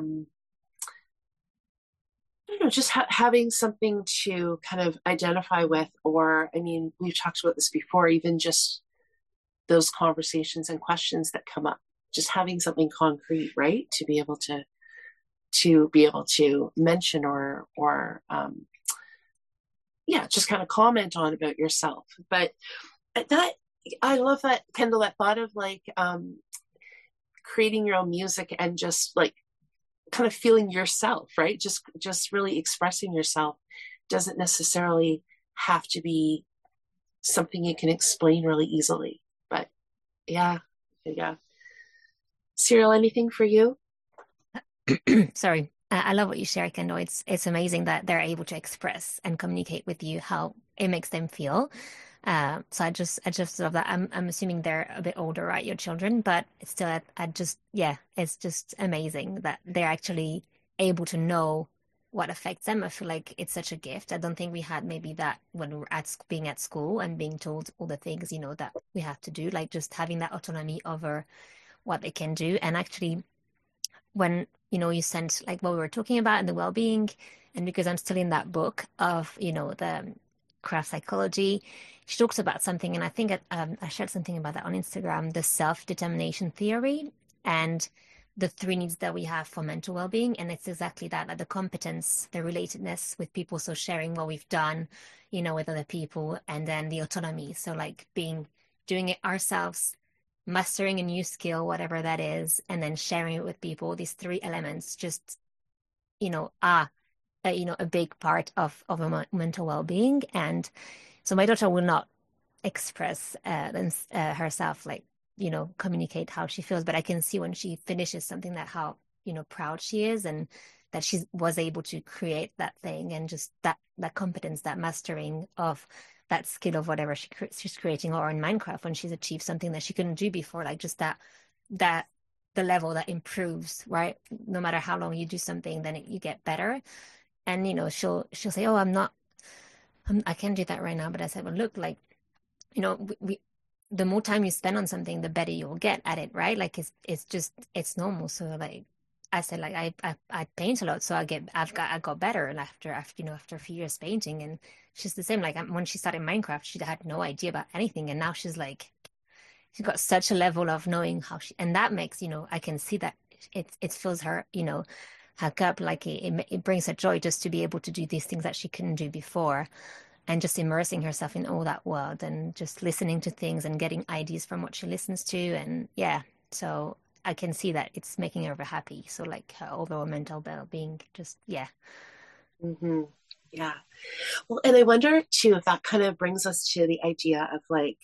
don't know, just having something to kind of identify with, or I mean, we've talked about this before, even just those conversations and questions that come up, just having something concrete, right, to be able to mention or yeah, just kind of comment on about yourself. But that, I love that, Kendall, that thought of like creating your own music and just like kind of feeling yourself, right? Just really expressing yourself doesn't necessarily have to be something you can explain really easily. But yeah. Cyril, anything for you? Sorry. I love what you share, Kendall. It's amazing that they're able to express and communicate with you how it makes them feel. So I just love that. I'm assuming they're a bit older, right, your children, but it's still, yeah, it's just amazing that they're actually able to know what affects them. I feel like it's such a gift. I don't think we had maybe that when we were being at school and being told all the things, that we have to do, like just having that autonomy over what they can do. And actually, when you sent like what we were talking about and the well-being, and because I'm still in that book of the craft psychology, she talks about something, and I think I shared something about that on Instagram, the self-determination theory and the 3 needs that we have for mental well-being. And it's exactly that, like the competence, the relatedness with people, so sharing what we've done with other people, and then the autonomy, so like doing it ourselves, mastering a new skill, whatever that is, and then sharing it with people. These 3 elements just, are, a big part of a mental well-being. And so my daughter will not express herself, like, communicate how she feels, but I can see when she finishes something that how, proud she is, and that she was able to create that thing, and just that competence, that mastering of that skill of whatever she's creating, or in Minecraft when she's achieved something that she couldn't do before, like just that the level that improves, right? No matter how long you do something, then you get better. And she'll say, oh, I can't do that right now. But I said, well, look, like, we the more time you spend on something, the better you'll get at it, right? Like it's normal. So like I said, like I paint a lot, so I got better, and after a few years painting. And she's the same. Like when she started Minecraft, she had no idea about anything, and now she's got such a level of knowing how and that makes I can see that it fills her her cup, like it brings her joy just to be able to do these things that she couldn't do before, and just immersing herself in all that world, and just listening to things and getting ideas from what she listens to. And yeah, so I can see that it's making her very happy. So like her overall mental well-being, just, yeah. Mm-hmm. Yeah. Well, and I wonder too, if that kind of brings us to the idea of like,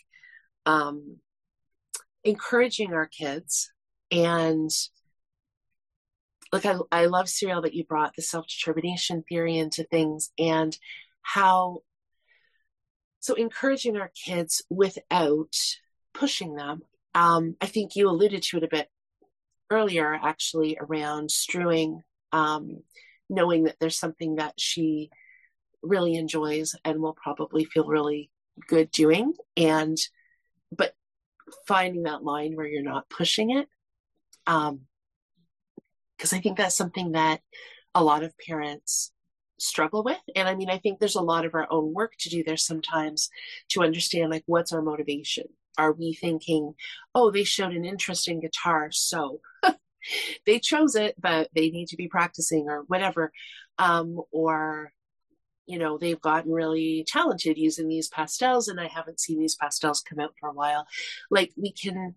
encouraging our kids. And like, I love, Cyril, that you brought the self-determination theory into things, and how, so encouraging our kids without pushing them. I think you alluded to it a bit earlier, actually, around Strewing, knowing that there's something that she really enjoys and will probably feel really good doing, but finding that line where you're not pushing it. Because I think that's something that a lot of parents struggle with. And I mean, I think there's a lot of our own work to do there sometimes to understand, like, what's our motivation? Are we thinking, oh, they showed an interest in guitar, so they chose it, but they need to be practicing, or whatever. Or, they've gotten really talented using these pastels, and I haven't seen these pastels come out for a while. Like, we can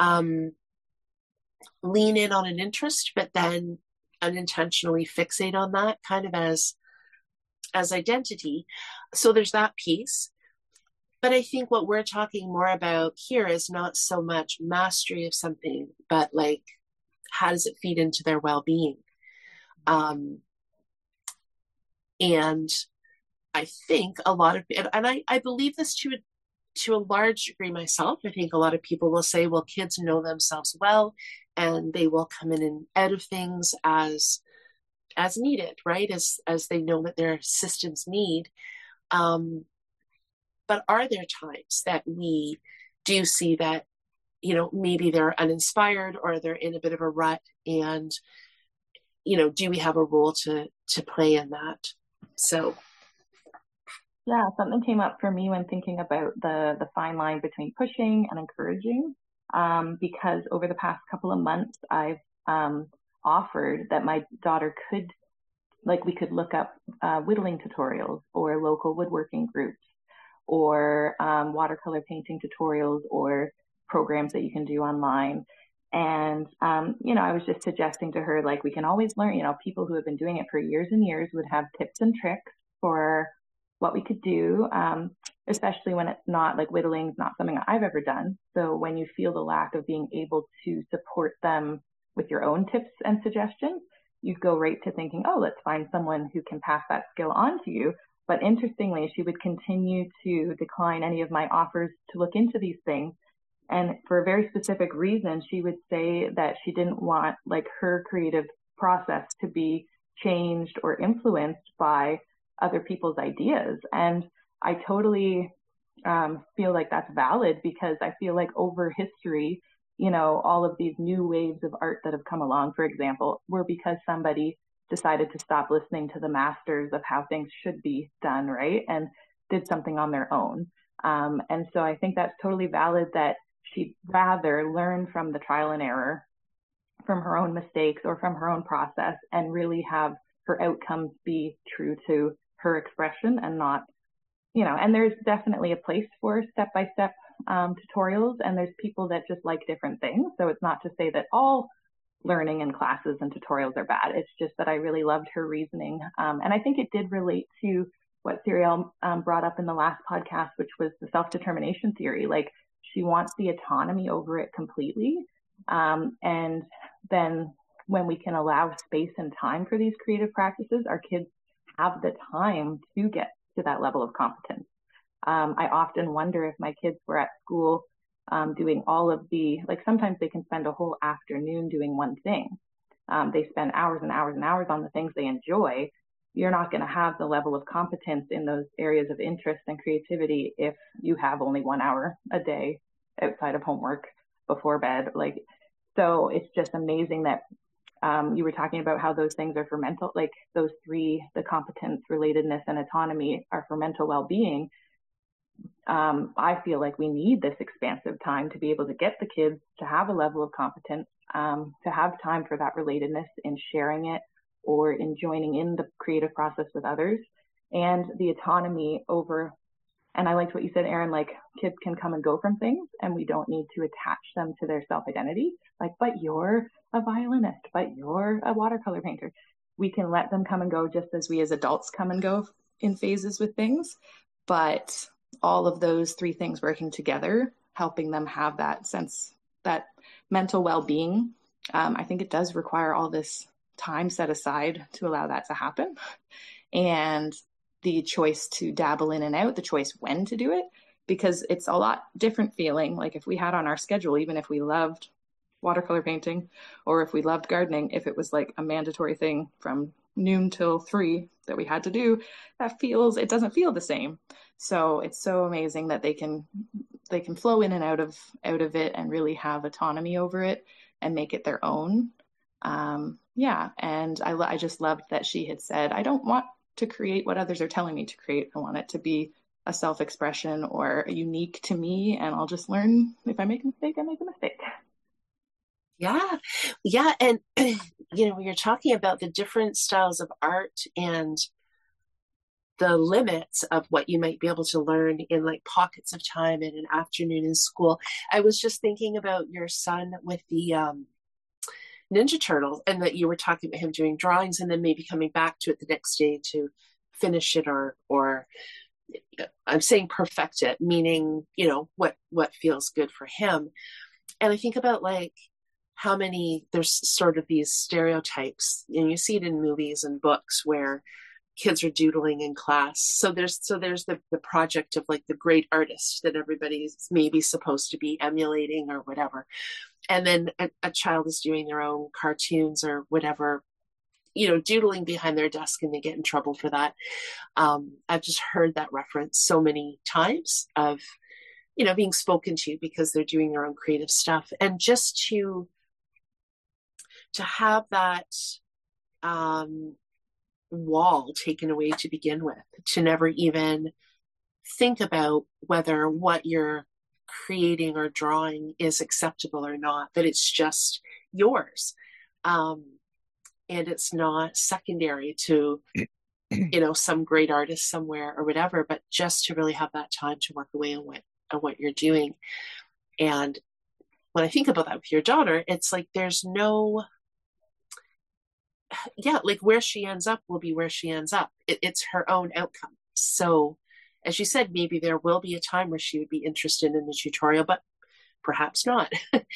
lean in on an interest, but then unintentionally fixate on that kind of as identity. So there's that piece. But I think what we're talking more about here is not so much mastery of something, but like, how does it feed into their well-being? And I think a lot of, and I believe this to a large degree myself. I think a lot of people will say, well, kids know themselves well, and they will come in and out of things as needed, right? As they know what their systems need. But are there times that we do see that, maybe they're uninspired or they're in a bit of a rut, and, do we have a role to play in that? So. Yeah, something came up for me when thinking about the fine line between pushing and encouraging, because over the past couple of months, I've offered that my daughter could, we could look up whittling tutorials or local woodworking groups or watercolor painting tutorials or programs that you can do online. And, I was just suggesting to her, we can always learn, people who have been doing it for years and years would have tips and tricks for what we could do, especially when it's not whittling's not something I've ever done. So when you feel the lack of being able to support them with your own tips and suggestions, you go right to thinking, oh, let's find someone who can pass that skill on to you. But interestingly, she would continue to decline any of my offers to look into these things. And for a very specific reason, she would say that she didn't want her creative process to be changed or influenced by other people's ideas. And I totally feel like that's valid, because I feel like over history, all of these new waves of art that have come along, for example, were because somebody decided to stop listening to the masters of how things should be done, right? And did something on their own. And so I think that's totally valid, that she'd rather learn from the trial and error, from her own mistakes or from her own process, and really have her outcomes be true to her expression and not, and there's definitely a place for step-by-step tutorials, and there's people that just like different things. So it's not to say that all learning and classes and tutorials are bad. It's just that I really loved her reasoning. And I think it did relate to what Sariel brought up in the last podcast, which was the self-determination theory. She wants the autonomy over it completely. And then when we can allow space and time for these creative practices, our kids have the time to get to that level of competence. I often wonder if my kids were at school doing all of the, sometimes they can spend a whole afternoon doing one thing. They spend hours and hours and hours on the things they enjoy. You're not going to have the level of competence in those areas of interest and creativity if you have only 1 hour a day outside of homework before bed. So it's just amazing that you were talking about how those things are for mental, those three, the competence, relatedness, and autonomy, are for mental well-being. I feel like we need this expansive time to be able to get the kids to have a level of competence, to have time for that relatedness in sharing it or in joining in the creative process with others, and the autonomy over. And I liked what you said, Erin, kids can come and go from things, and we don't need to attach them to their self-identity. But you're a violinist, but you're a watercolor painter. We can let them come and go just as we as adults come and go in phases with things. But all of those three things working together, helping them have that sense, that mental well-being, I think it does require all this time set aside to allow that to happen. And the choice to dabble in and out, the choice when to do it, because it's a lot different feeling. If we had on our schedule, even if we loved watercolor painting or if we loved gardening, if it was a mandatory thing from noon till 3 that we had to do, it doesn't feel the same. So it's so amazing that they can flow in and out of it and really have autonomy over it and make it their own. And I just loved that she had said, I don't want to create what others are telling me to create. I want it to be a self-expression or unique to me, and I'll just learn. If I make a mistake, I make a mistake. Yeah. And, when you're talking about the different styles of art and the limits of what you might be able to learn in pockets of time in an afternoon in school, I was just thinking about your son with the Ninja Turtles, and that you were talking about him doing drawings and then maybe coming back to it the next day to finish it or I'm saying perfect it, meaning, what feels good for him. And I think about how many, there's sort of these stereotypes, and you see it in movies and books where kids are doodling in class. So there's the project of like the great artist that everybody's maybe supposed to be emulating or whatever. And then a child is doing their own cartoons or whatever, doodling behind their desk, and they get in trouble for that. I've just heard that reference so many times of, being spoken to because they're doing their own creative stuff. And just to have that wall taken away to begin with, to never even think about whether what you're creating or drawing is acceptable or not, that it's just yours. And it's not secondary to, some great artist somewhere or whatever, but just to really have that time to work away on what you're doing. And when I think about that with your daughter, it's like there's no, like where she ends up will be where she ends up. It's her own outcome. So as you said, maybe there will be a time where she would be interested in the tutorial, but perhaps not.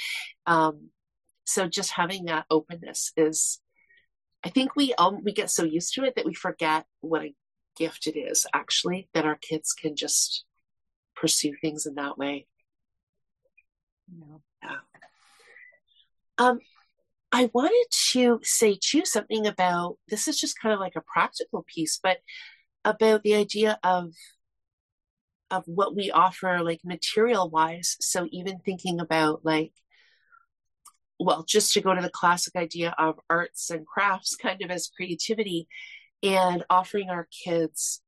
So just having that openness is, I think we get so used to it that we forget what a gift it is, actually, that our kids can just pursue things in that way. Yeah. I wanted to say too something about, this is just kind of like a practical piece, but about the idea of what we offer, like material wise. So even thinking about like, well, just to go to the classic idea of arts and crafts kind of as creativity, and offering our kids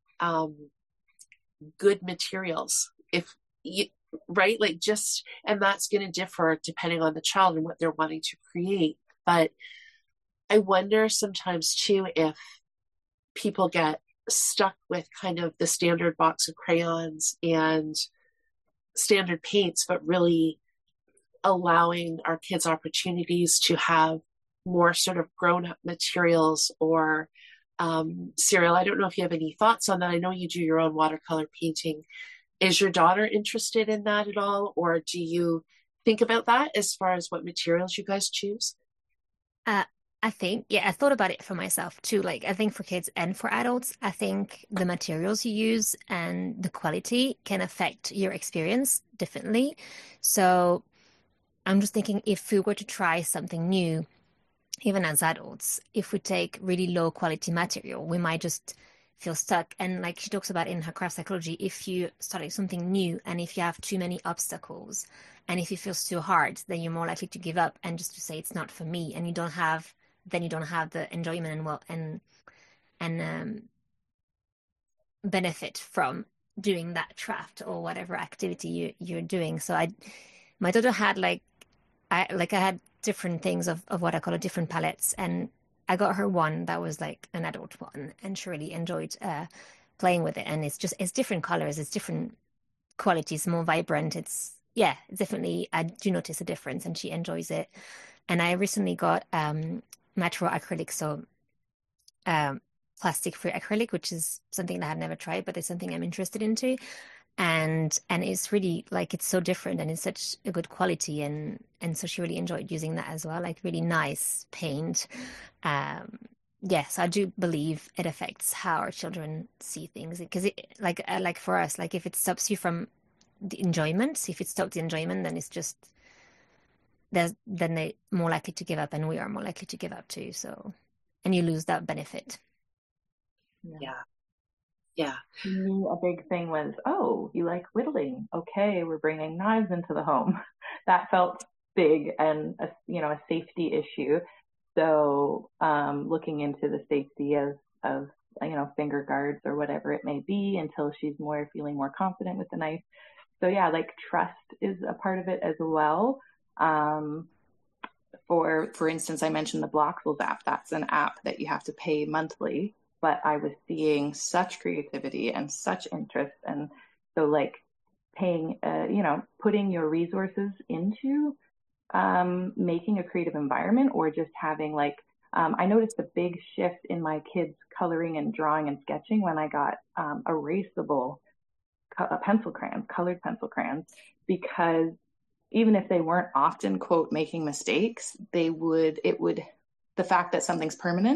good materials, right? Like just, and that's going to differ depending on the child and what they're wanting to create. But I wonder sometimes too, if people get stuck with kind of the standard box of crayons and standard paints, but really allowing our kids opportunities to have more sort of grown-up materials or Cyril, I don't know if you have any thoughts on that. I know you do your own watercolor painting. Is your daughter interested in that at all? Or do you think about that as far as what materials you guys choose? I think, I thought about it for myself too. Like, I think for kids and for adults, I think the materials you use and the quality can affect your experience differently. So I'm just thinking, if we were to try something new, even as adults, if we take really low quality material, we might just feel stuck. And like she talks about in her craft psychology, if you start something new and if you have too many obstacles and if it feels too hard, then you're more likely to give up and just to say it's not for me. And you don't have the enjoyment and benefit from doing that craft or whatever activity you're doing. So my daughter had I had different things of what I call different palettes, and I got her one that was like an adult one, and she really enjoyed playing with it. And it's different colors, it's different qualities, more vibrant. It's definitely, I do notice a difference, and she enjoys it. And I recently got natural acrylic, so plastic-free acrylic, which is something that I've never tried, but it's something I'm interested into. And it's really like, it's so different and it's such a good quality, and so she really enjoyed using that as well, like really nice paint. Yes, I do believe it affects how our children see things, because like for us, like if it stops you from the enjoyment, if it stops the enjoyment, then it's just then they're more likely to give up, and we are more likely to give up too. So, and you lose that benefit. Yeah. For me, a big thing was, oh, you like whittling. Okay, we're bringing knives into the home. That felt big and a safety issue. So looking into the safety of finger guards or whatever it may be until she's feeling more confident with the knife. So yeah, like trust is a part of it as well. For instance, I mentioned the Bloxels app. That's an app that you have to pay monthly. But I was seeing such creativity and such interest. And so like paying, putting your resources into making a creative environment, or just having I noticed a big shift in my kids' coloring and drawing and sketching when I got erasable colored pencil crayons, because even if they weren't often, quote, making mistakes, the fact that something's permanent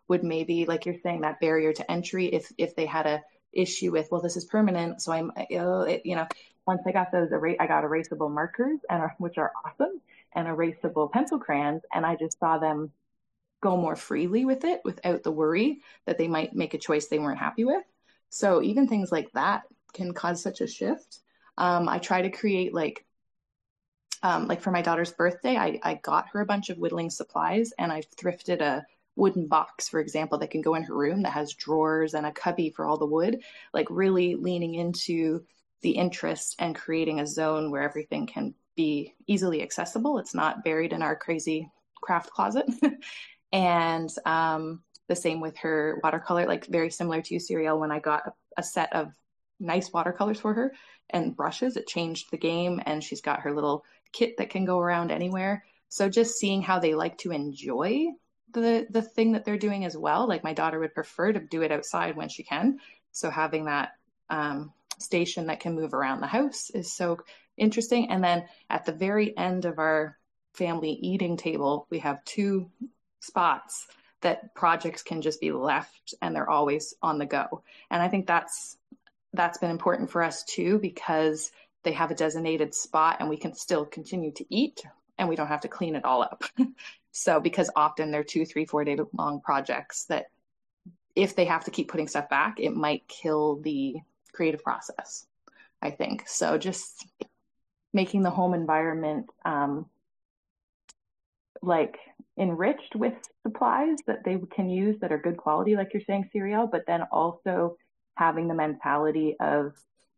would maybe, like you're saying, that barrier to entry, if they had a issue with, well, this is permanent, so once I got those, I got erasable markers, which are awesome, and erasable pencil crayons, and I just saw them go more freely with it without the worry that they might make a choice they weren't happy with. So even things like that can cause such a shift. I try to create like for my daughter's birthday, I got her a bunch of whittling supplies, and I thrifted a wooden box, for example, that can go in her room that has drawers and a cubby for all the wood, like really leaning into the interest and creating a zone where everything can be easily accessible. It's not buried in our crazy craft closet. And the same with her watercolor, like very similar to you, Ciriel, when I got a set of nice watercolors for her and brushes, it changed the game, and she's got her little kit that can go around anywhere. So just seeing how they like to enjoy the thing that they're doing as well. Like my daughter would prefer to do it outside when she can. So having that station that can move around the house is so interesting. And then at the very end of our family eating table, we have 2 spots that projects can just be left, and they're always on the go. And I think that's been important for us too, because they have a designated spot and we can still continue to eat and we don't have to clean it all up. So because often they're 2, 3, 4 day long projects that if they have to keep putting stuff back, it might kill the creative process, I think. So just making the home environment like enriched with supplies that they can use that are good quality, like you're saying, Ciriel, but then also having the mentality of,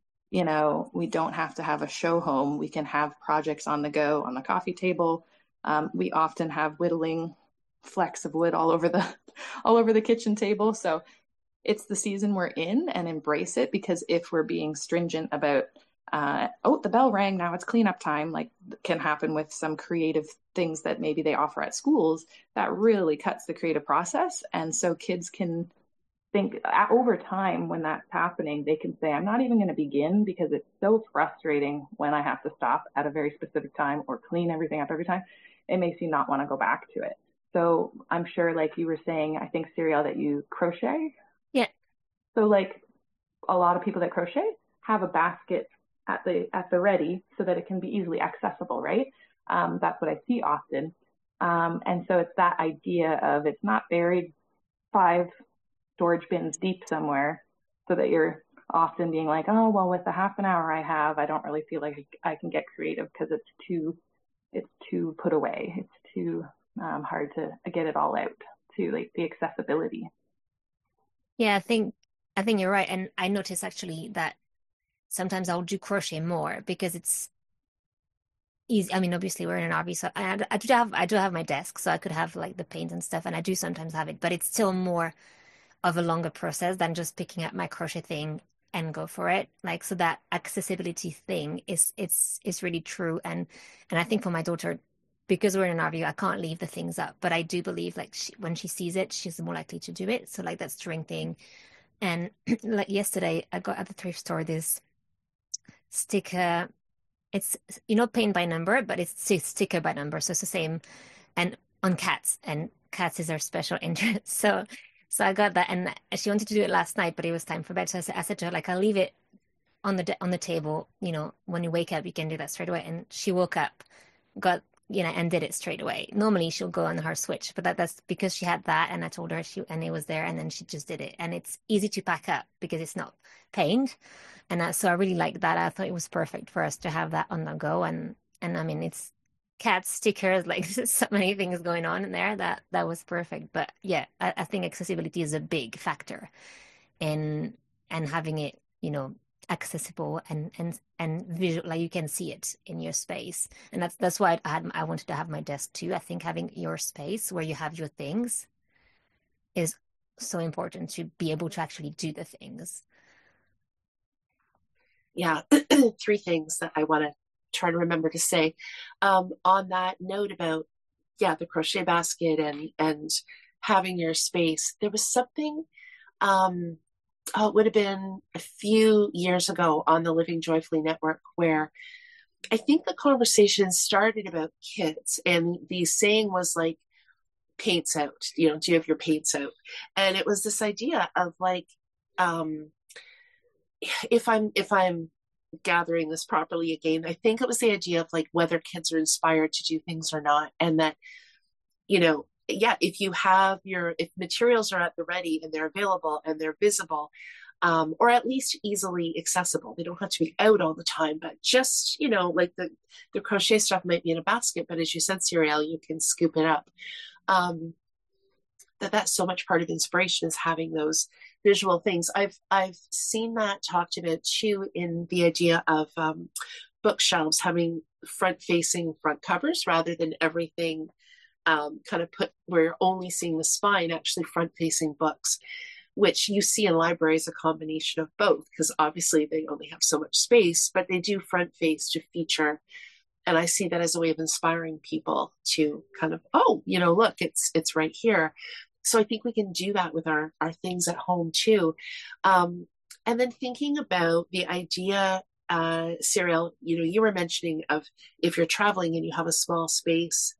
we don't have to have a show home. We can have projects on the go on the coffee table. We often have whittling flecks of wood all over the kitchen table. So it's the season we're in, and embrace it, because if we're being stringent about, the bell rang, now it's cleanup time, like can happen with some creative things that maybe they offer at schools, that really cuts the creative process. And so kids can think over time, when that's happening, they can say, I'm not even going to begin, because it's so frustrating when I have to stop at a very specific time or clean everything up every time. It makes you not want to go back to it. So I'm sure, like you were saying, I think, Ciriel, that you crochet. Yeah. So like a lot of people that crochet have a basket at the ready so that it can be easily accessible, right? That's what I see often. And so it's that idea of, it's not buried 5 storage bins deep somewhere, so that you're often being like, oh, well, with the half an hour I have, I don't really feel like I can get creative, because it's too put away. It's too hard to get it all out, to like the accessibility. Yeah, I think you're right. And I notice actually that sometimes I'll do crochet more because it's easy. I mean, obviously we're in an RV, so I do have my desk, so I could have like the paint and stuff, and I do sometimes have it, but it's still more of a longer process than just picking up my crochet thing and go for it. Like, so that accessibility thing is really true. And I think for my daughter, because we're in an RV, I can't leave the things up, but I do believe like when she sees it, she's more likely to do it. So like that string thing. And like yesterday, I got at the thrift store this sticker. It's, paint by number, but it's sticker by number. So it's the same. And on cats, and cats is our special interest. So I got that, and she wanted to do it last night, but it was time for bed. So I said to her, like, I'll leave it on the table. When you wake up, you can do that straight away. And she woke up, got, and did it straight away. Normally she'll go on her Switch, but that's because she had that, and I told her and it was there, and then she just did it. And it's easy to pack up because it's not paint. And so I really like that. I thought it was perfect for us to have that on the go. And I mean, it's cat stickers, like so many things going on in there that was perfect. But yeah, I think accessibility is a big factor in and having it, accessible and visual, like you can see it in your space. And that's why I wanted to have my desk too. I think having your space where you have your things is so important to be able to actually do the things. Yeah, 3 things that I want to try to remember to say on that note about the crochet basket and having your space. There was something it would have been a few years ago on the Living Joyfully Network, where I think the conversation started about kids, and the saying was like, paints out? You know, do you have your paints out? And it was this idea of like, if I'm gathering this properly again, I think it was the idea of like whether kids are inspired to do things or not. And that, you know, yeah, if materials are at the ready and they're available and they're visible, or at least easily accessible. They don't have to be out all the time, but just, you know, like the crochet stuff might be in a basket, but as you said, Suriel, you can scoop it up. That's so much part of inspiration, is having those visual things. I've seen that talked about too in the idea of bookshelves having front-facing front covers rather than everything kind of put where you're only seeing the spine, actually front-facing books, which you see in libraries, a combination of both, because obviously they only have so much space, but they do front face to feature. And I see that as a way of inspiring people to kind of, oh, you know, look, it's right here. So I think we can do that with our things at home too. And then thinking about the idea, Suriel, you know, you were mentioning of if you're traveling and you have a small space,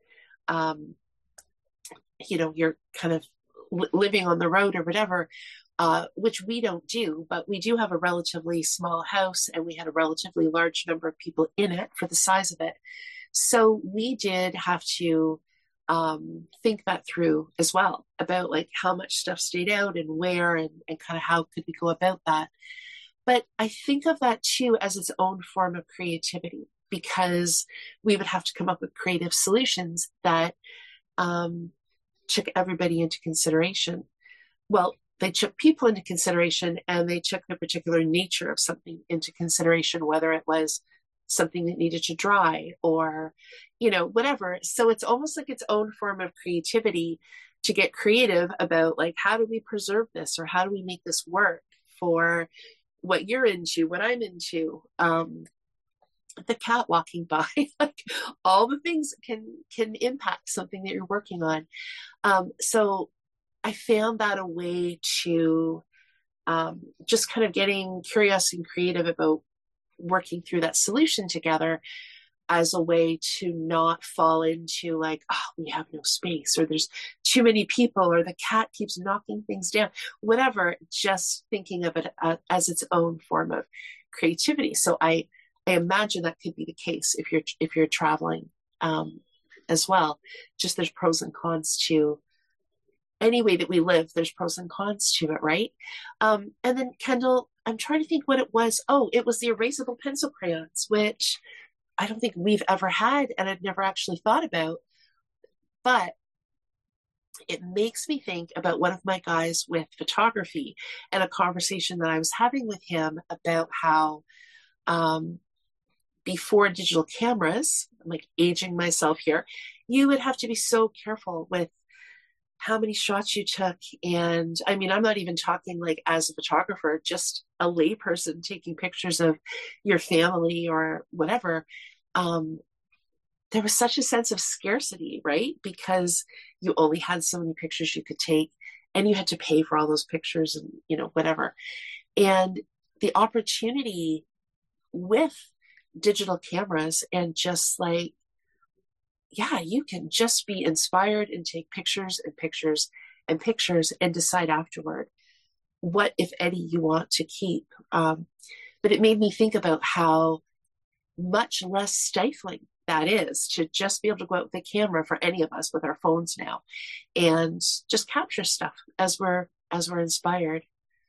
you know, you're kind of living on the road or whatever, which we don't do, but we do have a relatively small house and we had a relatively large number of people in it for the size of it. So we did have to think that through as well, about like how much stuff stayed out and where, and kind of how could we go about that. But I think of that too as its own form of creativity, because we would have to come up with creative solutions that took everybody into consideration. Well, they took people into consideration, and they took the particular nature of something into consideration, whether it was something that needed to dry or, you know, whatever. So it's almost like its own form of creativity to get creative about like, how do we preserve this, or how do we make this work for what you're into, what I'm into, the cat walking by, like all the things can impact something that you're working on. So I found that a way to just kind of getting curious and creative about working through that solution together, as a way to not fall into like, oh, we have no space, or there's too many people, or the cat keeps knocking things down, whatever, just thinking of it as its own form of creativity. So I imagine that could be the case if you're traveling as well. Just there's pros and cons to any way that we live. There's pros and cons to it, right? And then Kendall, I'm trying to think what it was. Oh, it was the erasable pencil crayons, which I don't think we've ever had, and I've never actually thought about. But it makes me think about one of my guys with photography, and a conversation that I was having with him about how before digital cameras, I'm like aging myself here, you would have to be so careful with how many shots you took. And I mean, I'm not even talking like as a photographer, just a layperson taking pictures of your family or whatever. There was such a sense of scarcity, right? Because you only had so many pictures you could take, and you had to pay for all those pictures, and, you know, whatever. And the opportunity with digital cameras, and just like, yeah, you can just be inspired and take pictures and pictures and pictures, and decide afterward what, if any, you want to keep. But it made me think about how much less stifling that is, to just be able to go out with a camera, for any of us with our phones now, and just capture stuff as we're inspired.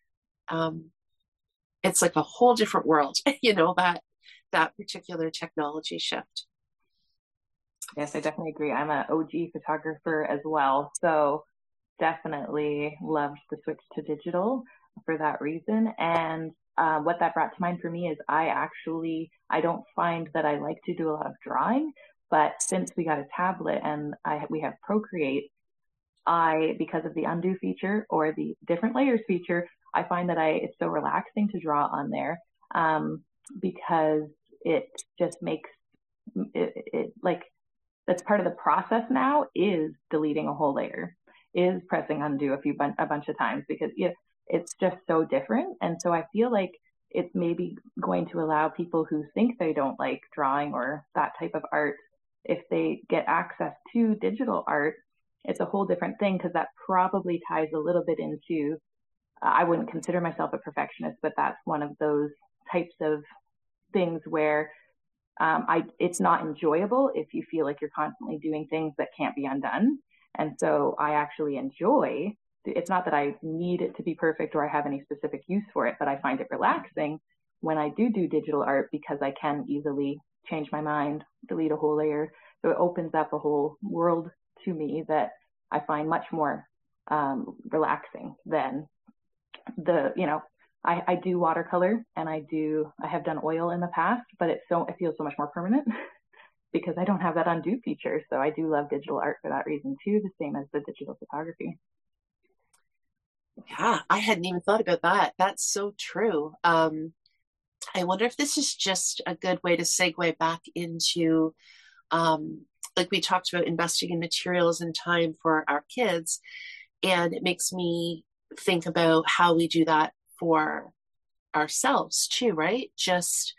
It's like a whole different world, you know, that particular technology shift. Yes, I definitely agree. I'm an OG photographer as well, so definitely loved the switch to digital for that reason. And what that brought to mind for me is I don't find that I like to do a lot of drawing, but since we got a tablet and we have Procreate, because of the undo feature or the different layers feature, I find that it's so relaxing to draw on there, because it just makes it like, that's part of the process now, is deleting a whole layer, is pressing undo a bunch of times, because it's just so different. And so I feel like it's maybe going to allow people who think they don't like drawing or that type of art, if they get access to digital art, it's a whole different thing, because that probably ties a little bit into, I wouldn't consider myself a perfectionist, but that's one of those types of things where it's not enjoyable if you feel like you're constantly doing things that can't be undone. And so I actually enjoy, it's not that I need it to be perfect or I have any specific use for it, but I find it relaxing when I do digital art, because I can easily change my mind, delete a whole layer. So it opens up a whole world to me that I find much more relaxing than I do watercolor, and I have done oil in the past, but it feels so much more permanent because I don't have that undo feature. So I do love digital art for that reason too, the same as the digital photography. Yeah, I hadn't even thought about that. That's so true. I wonder if this is just a good way to segue back into, like we talked about, investing in materials and time for our kids. And it makes me think about how we do that for ourselves too, right? Just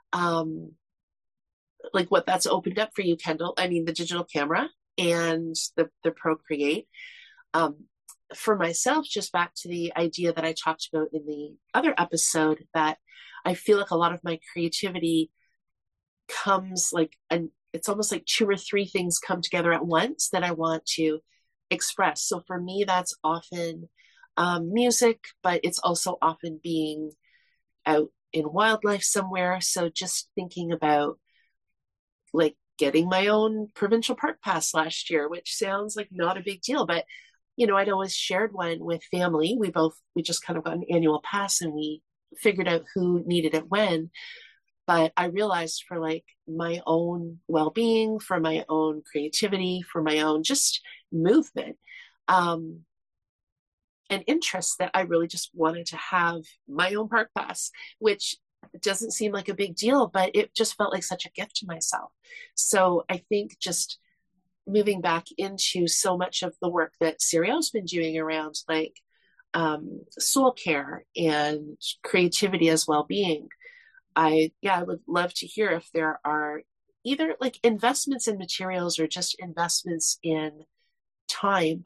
like what that's opened up for you, Kendall. I mean, the digital camera and the Procreate. For myself, just back to the idea that I talked about in the other episode, that I feel like a lot of my creativity comes it's almost like 2 or 3 things come together at once that I want to express. So for me, that's often music, but it's also often being out in wildlife somewhere. So just thinking about like getting my own provincial park pass last year, which sounds like not a big deal, but I'd always shared one with family. We just kind of got an annual pass and we figured out who needed it when. But I realized for like my own well-being, for my own creativity, for my own just movement, and interest, that I really just wanted to have my own park pass, which doesn't seem like a big deal, but it just felt like such a gift to myself. So I think just moving back into so much of the work that Serial's been doing around like soul care and creativity as well-being, I would love to hear if there are either like investments in materials or just investments in time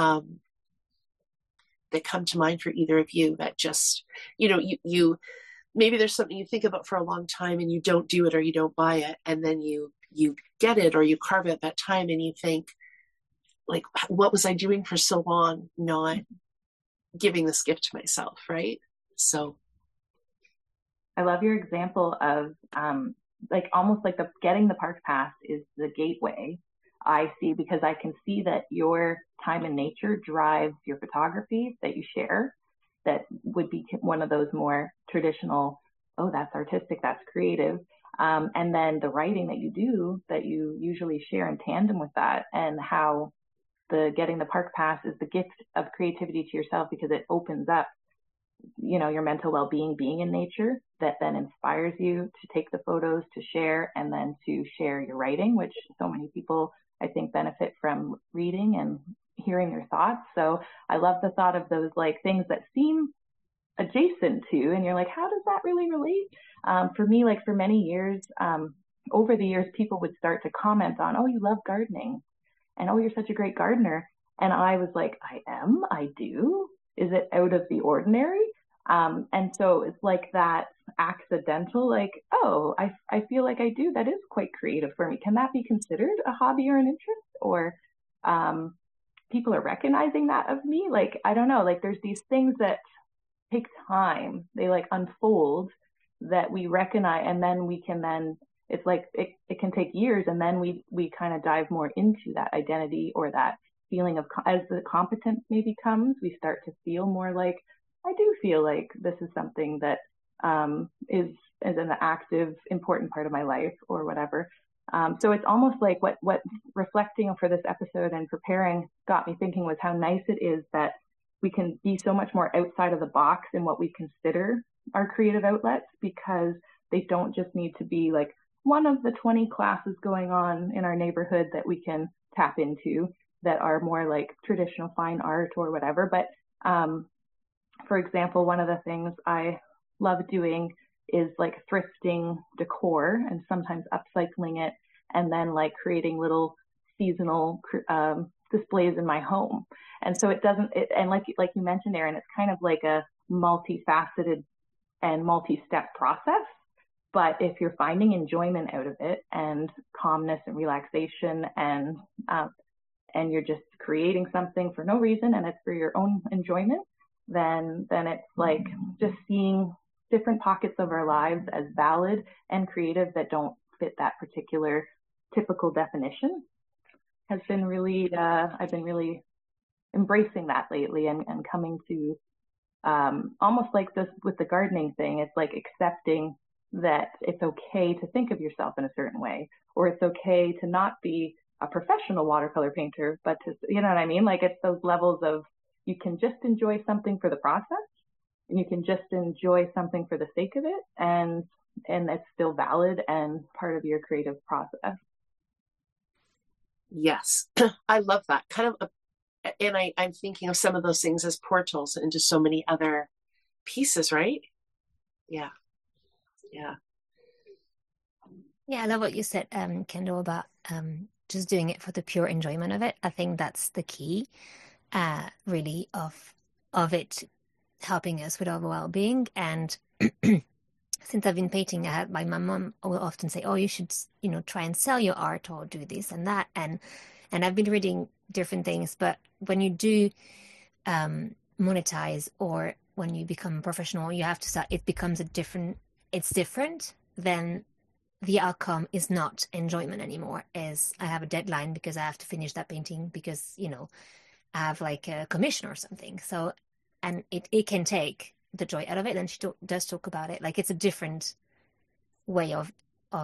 that come to mind for either of you, that just, you maybe there's something you think about for a long time and you don't do it or you don't buy it, and then you get it or you carve out that time and you think, like, what was I doing for so long not giving this gift to myself, right? So I love your example of like almost like getting the park pass is the gateway, I see, because I can see that your time in nature drives your photography that you share. That would be one of those more traditional, oh, that's artistic, that's creative. And then the writing that you do, that you usually share in tandem with that, and how getting the park pass is the gift of creativity to yourself, because it opens up, your mental well-being, being in nature, that then inspires you to take the photos, to share, and then to share your writing, which so many people, I think, benefit from reading and hearing your thoughts. So I love the thought of those like things that seem adjacent to, and you're like, how does that really relate? For me, like for many years, over the years, people would start to comment on, oh, you love gardening, and oh, you're such a great gardener. And I was like, I do. Is it out of the ordinary? And so it's like that accidental, like, oh, I feel like I do. That is quite creative for me. Can that be considered a hobby or an interest? Or people are recognizing that of me? Like, I don't know, like there's these things that take time. They like unfold, that we recognize, and then it's like it can take years, and then we kind of dive more into that identity, or that feeling of, as the competence maybe comes, we start to feel more like, I do feel like this is something that is an active, important part of my life, or whatever. So it's almost like what reflecting for this episode and preparing got me thinking was how nice it is that we can be so much more outside of the box in what we consider our creative outlets, because they don't just need to be like one of the 20 classes going on in our neighborhood that we can tap into, that are more like traditional fine art or whatever. But for example, one of the things I love doing is like thrifting decor and sometimes upcycling it, and then like creating little seasonal displays in my home. And so and like you mentioned, Erin, it's kind of like a multifaceted and multi-step process. But if you're finding enjoyment out of it and calmness and relaxation and you're just creating something for no reason and it's for your own enjoyment, then it's like just seeing different pockets of our lives as valid and creative that don't fit that particular typical definition has been really, I've been really embracing that lately and coming to almost like this with the gardening thing. It's like accepting that it's okay to think of yourself in a certain way, or it's okay to not be a professional watercolor painter, but to, you know what I mean? Like it's those levels of, you can just enjoy something for the process, and you can just enjoy something for the sake of it, and it's still valid and part of your creative process. Yes, I love that kind of, and I'm thinking of some of those things as portals into so many other pieces, right? Yeah. I love what you said, Kendall, about just doing it for the pure enjoyment of it. I think that's the key, really, of it helping us with our well-being. And since I've been painting, my mom will often say, "Oh, you should, try and sell your art or do this and that." And I've been reading different things, but when you do monetize, or when you become professional, you have to start. It becomes it's different. Then the outcome is not enjoyment anymore. Is I have a deadline because I have to finish that painting because I have like a commission or something. So, and it can take the joy out of it. And she does talk about it like it's a different way of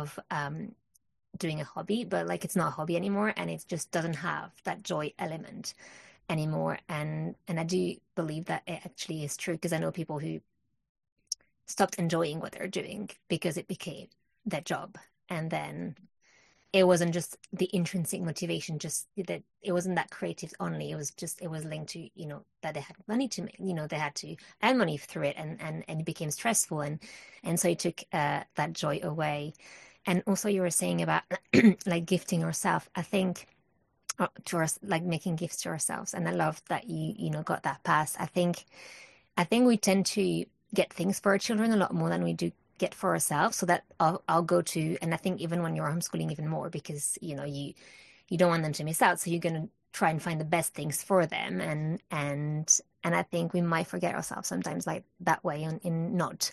doing a hobby, but like it's not a hobby anymore, and it just doesn't have that joy element anymore. And I do believe that it actually is true, because I know people who stopped enjoying what they're doing because it became their job, and then it wasn't just the intrinsic motivation, just that it wasn't that creative only. It was linked to, that they had money to make, they had to earn money through it, and it became stressful. And so it took that joy away. And also you were saying about like gifting yourself, I think, to us, like making gifts to ourselves. And I love that you got that pass. I think we tend to get things for our children a lot more than we do get for ourselves. So that I'll go to, and I think even when you're homeschooling, even more, because you don't want them to miss out, so you're going to try and find the best things for them, and I think we might forget ourselves sometimes like that way in not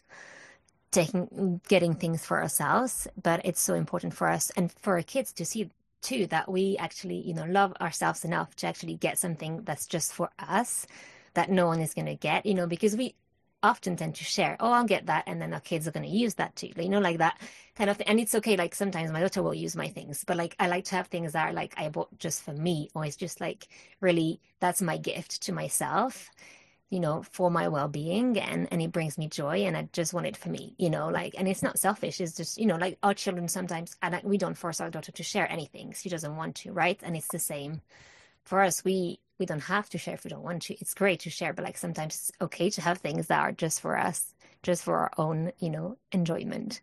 getting things for ourselves. But it's so important for us and for our kids to see too that we actually love ourselves enough to actually get something that's just for us, that no one is going to get, because we often tend to share, "Oh, I'll get that," and then our kids are going to use that too, like that kind of thing. And it's okay, like sometimes my daughter will use my things, but like I like to have things that are like I bought just for me, or it's just like really that's my gift to myself, for my well-being, and it brings me joy, and I just want it for me, like, and it's not selfish. It's just like our children sometimes, and we don't force our daughter to share anything. She doesn't want to, right? And it's the same for us. We don't have to share if we don't want to. It's great to share, but like sometimes it's okay to have things that are just for us, just for our own, enjoyment.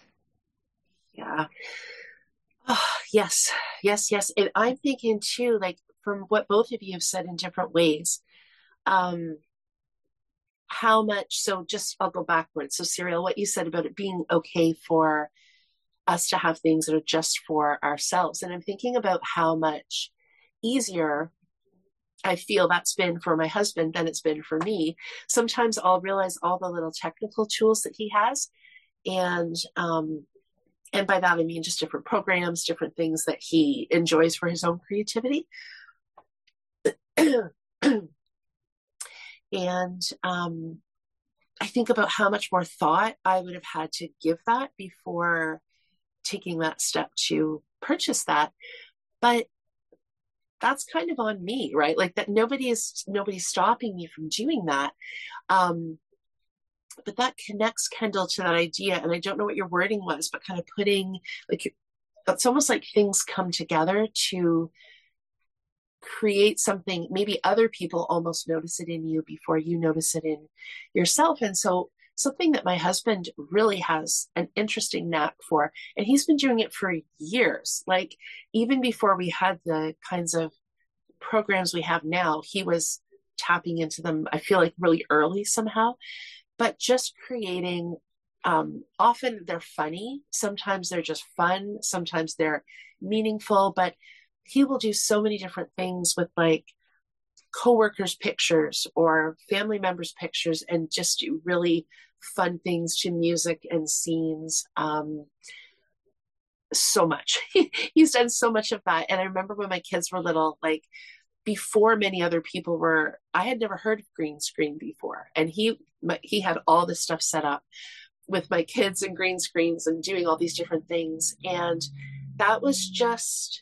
Yeah. Oh, yes. And I'm thinking too, like from what both of you have said in different ways, how much, so just I'll go backwards. So Cyril, what you said about it being okay for us to have things that are just for ourselves. And I'm thinking about how much easier I feel that's been for my husband than it's been for me. Sometimes I'll realize all the little technical tools that he has. And by that, I mean just different programs, different things that he enjoys for his own creativity. And I think about how much more thought I would have had to give that before taking that step to purchase that. But that's kind of on me, right? Like that nobody's stopping me from doing that. But that connects, Kendall, to that idea. And I don't know what your wording was, but kind of putting, like, it's almost like things come together to create something. Maybe other people almost notice it in you before you notice it in yourself. And so something that my husband really has an interesting knack for, and he's been doing it for years, like even before we had the kinds of programs we have now, he was tapping into them, I feel like really early somehow, but just creating, often they're funny, sometimes they're just fun, sometimes they're meaningful, but he will do so many different things with like coworkers' pictures or family members' pictures, and just do really fun things to music and scenes. So much. He's done so much of that. And I remember when my kids were little, like before many other people were, I had never heard of green screen before. And he had all this stuff set up with my kids and green screens and doing all these different things. And that was just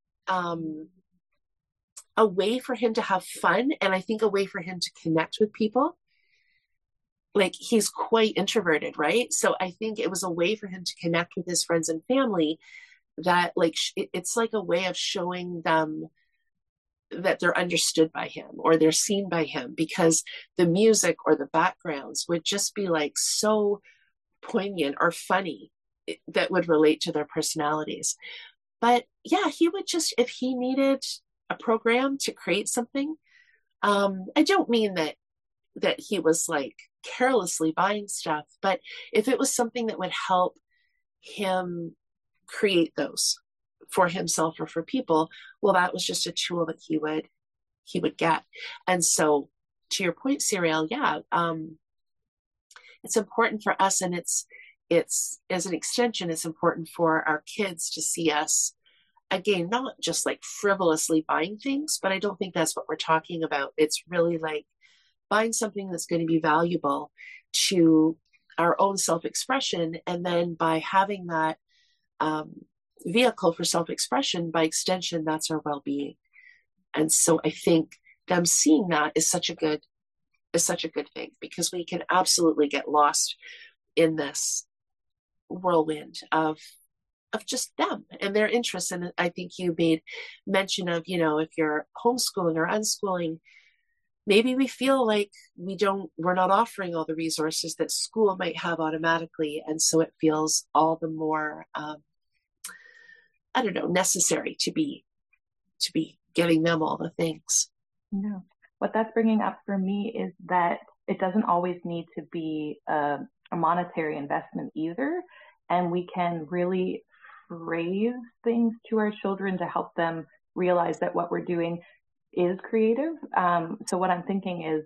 a way for him to have fun. And I think a way for him to connect with people. Like he's quite introverted, right? So I think it was a way for him to connect with his friends and family that like, it's like a way of showing them that they're understood by him or they're seen by him, because the music or the backgrounds would just be like so poignant or funny that would relate to their personalities. But yeah, he would just, if he needed a program to create something, I don't mean that he was like carelessly buying stuff, but if it was something that would help him create those for himself or for people, well, that was just a tool that he would get. And so to your point, Sariel, yeah, it's important for us, and it's as an extension, it's important for our kids to see us, again, not just like frivolously buying things, but I don't think that's what we're talking about. It's really like buying something that's going to be valuable to our own self-expression. And then by having that vehicle for self-expression, by extension, that's our well-being. And so I think them seeing that is such a good thing, because we can absolutely get lost in this whirlwind of just them and their interests. And I think you made mention of, if you're homeschooling or unschooling, maybe we feel like we're not offering all the resources that school might have automatically. And so it feels all the more, necessary to be getting them all the things. No. What that's bringing up for me is that it doesn't always need to be a monetary investment either. And we can really phrase things to our children to help them realize that what we're doing is creative. So what I'm thinking is,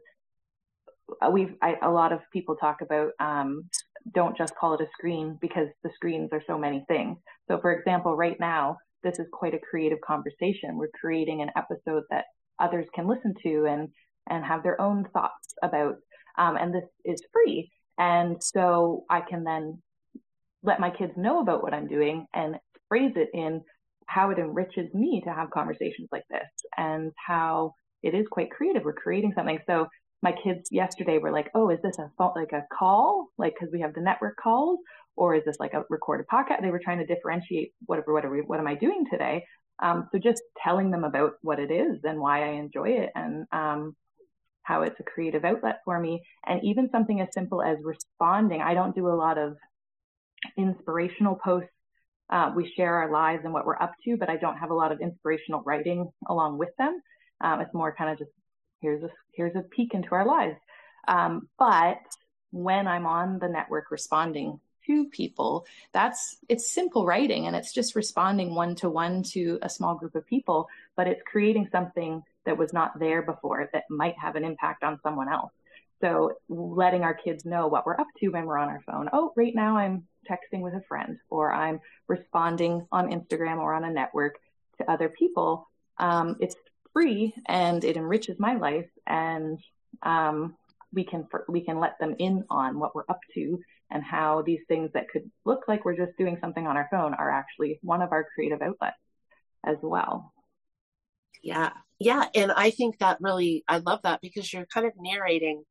a lot of people talk about don't just call it a screen, because the screens are so many things. So for example, right now, this is quite a creative conversation. We're creating an episode that others can listen to and have their own thoughts about. And this is free. And so I can then let my kids know about what I'm doing and phrase it in how it enriches me to have conversations like this, and how it is quite creative. We're creating something. So my kids yesterday were like, oh, is this a call? Like, cause we have the network calls, or is this like a recorded podcast? They were trying to differentiate what am I doing today? So just telling them about what it is and why I enjoy it, and how it's a creative outlet for me. And even something as simple as responding. I don't do a lot of inspirational posts. We share our lives and what we're up to, but I don't have a lot of inspirational writing along with them. It's more kind of just, here's a peek into our lives. But when I'm on the network responding to people, it's simple writing, and it's just responding one-to-one to a small group of people, but it's creating something that was not there before that might have an impact on someone else. So letting our kids know what we're up to when we're on our phone. Oh, right now I'm texting with a friend, or I'm responding on Instagram or on a network to other people. It's free and it enriches my life, and we can let them in on what we're up to, and how these things that could look like we're just doing something on our phone are actually one of our creative outlets as well. Yeah. Yeah. And I think that I love that, because you're kind of narrating,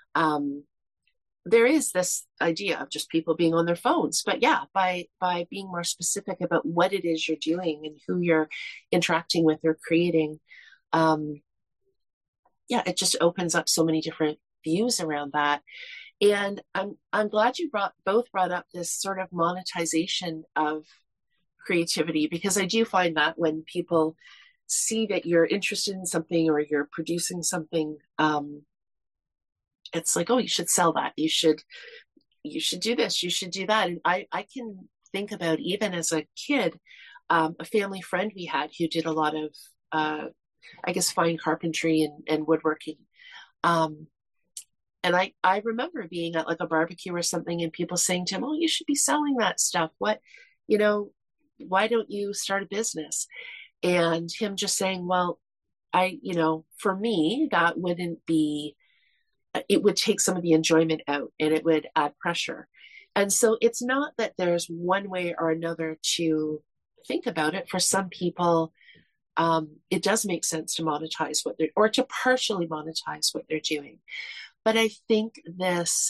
there is this idea of just people being on their phones, but yeah, by being more specific about what it is you're doing and who you're interacting with or creating, it just opens up so many different views around that. And I'm glad you both brought up this sort of monetization of creativity, because I do find that when people see that you're interested in something or you're producing something, it's like, oh, you should sell that. You should do this. You should do that. And I can think about, even as a kid, a family friend we had who did a lot of, I guess, fine carpentry and woodworking. And I remember being at like a barbecue or something and people saying to him, oh, you should be selling that stuff. What, why don't you start a business? And him just saying, well, for me, that wouldn't be, it would take some of the enjoyment out and it would add pressure. And so it's not that there's one way or another to think about it. For some people, it does make sense to monetize or to partially monetize what they're doing. But I think this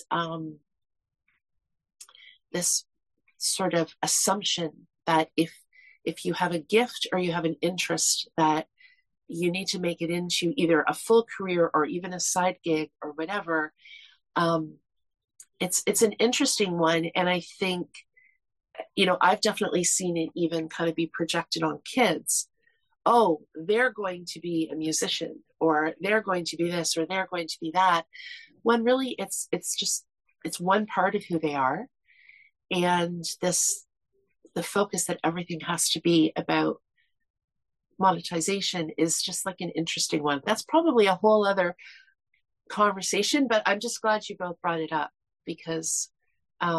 sort of assumption that if you have a gift or you have an interest, that you need to make it into either a full career or even a side gig or whatever, it's an interesting one. And I think, I've definitely seen it even kind of be projected on kids. Oh, they're going to be a musician, or they're going to be this, or they're going to be that. When really it's one part of who they are. And the focus that everything has to be about monetization is just like an interesting one. That's probably a whole other conversation, but I'm just glad you both brought it up, because I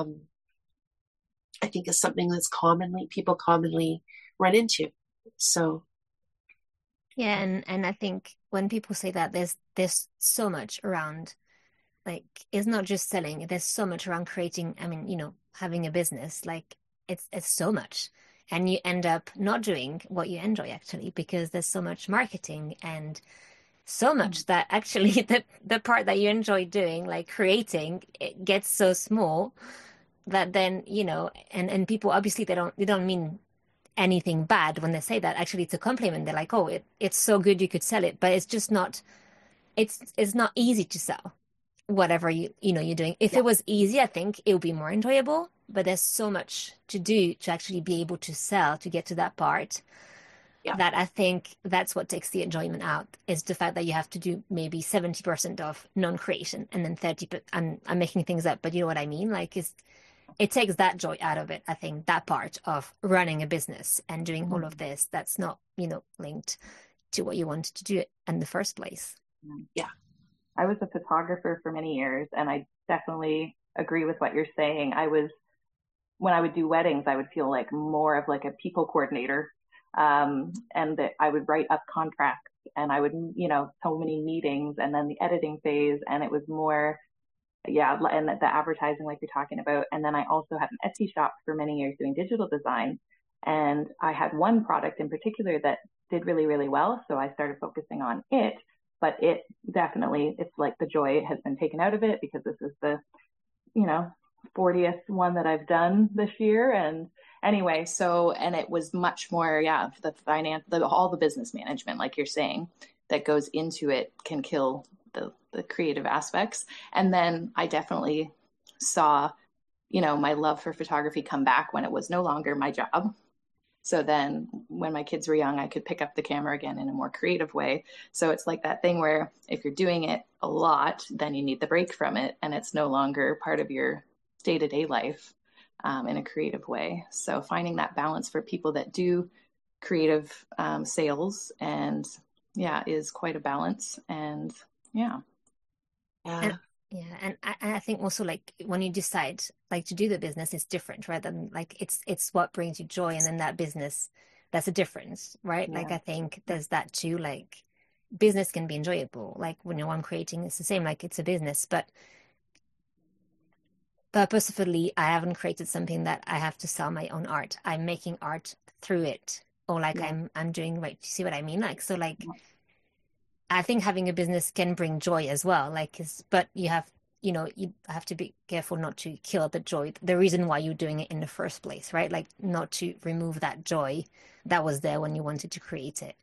think it's something that's people commonly run into. So yeah, and I think when people say that, there's so much around, like, it's not just selling, there's so much around creating, having a business, like it's so much. And you end up not doing what you enjoy, actually, because there's so much marketing and so much that actually the part that you enjoy doing, like creating, it gets so small that then, and people, obviously, they don't mean anything bad when they say that. Actually, it's a compliment. They're like, oh, it's so good you could sell it, but it's just not, it's not easy to sell whatever you're doing. If it was easy, I think it would be more enjoyable, but there's so much to do to actually be able to sell, to get to that part, that I think that's what takes the enjoyment out, is the fact that you have to do maybe 70% of non-creation and then 30%, I'm making things up, but you know what I mean? Like, it takes that joy out of it. I think that part of running a business and doing all of this, that's not, linked to what you wanted to do in the first place. Yeah. I was a photographer for many years, and I definitely agree with what you're saying. When I would do weddings, I would feel like more of like a people coordinator, and that I would write up contracts, and I would, so many meetings, and then the editing phase, and it was more, and the advertising like you're talking about. And then I also had an Etsy shop for many years doing digital design, and I had one product in particular that did really, really well, so I started focusing on it. But it definitely, it's like the joy has been taken out of it, because this is the, 40th one that I've done this year. And anyway, and it was much more, the finance, all the business management, like you're saying, that goes into it can kill the creative aspects. And then I definitely saw, my love for photography come back when it was no longer my job. So then when my kids were young, I could pick up the camera again in a more creative way. So it's like that thing where if you're doing it a lot, then you need the break from it, and it's no longer part of your day-to-day life in a creative way. So finding that balance for people that do creative sales is quite a balance. And and I think also, like, when you decide like to do the business, it's different, right? And like it's what brings you joy, and then that business, that's a difference, right? Like, I think there's that too. Like, business can be enjoyable. Like, when I'm creating, it's the same. Like, it's a business, but purposefully, I haven't created something that I have to sell my own art. I'm making art through it, or like I'm doing, right? You see what I mean? Like, so like. I think having a business can bring joy as well, but you have to be careful not to kill the joy, the reason why you're doing it in the first place, right? Like, not to remove that joy that was there when you wanted to create it.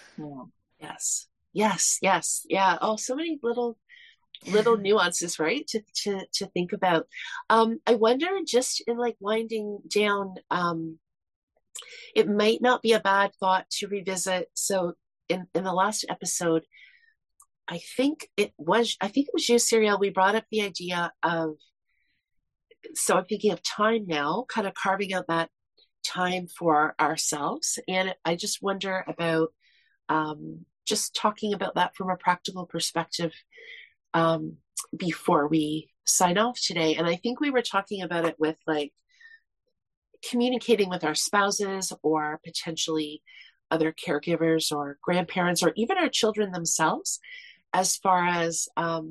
Yes. Yeah. Oh, so many little nuances, right? To think about. I wonder, just in like winding down, it might not be a bad thought to revisit. So in the last episode, I think it was you, Serial. We brought up the idea of, so I'm thinking of time now, kind of carving out that time for ourselves. And I just wonder about just talking about that from a practical perspective before we sign off today. And I think we were talking about it with like communicating with our spouses or potentially other caregivers or grandparents or even our children themselves, as far as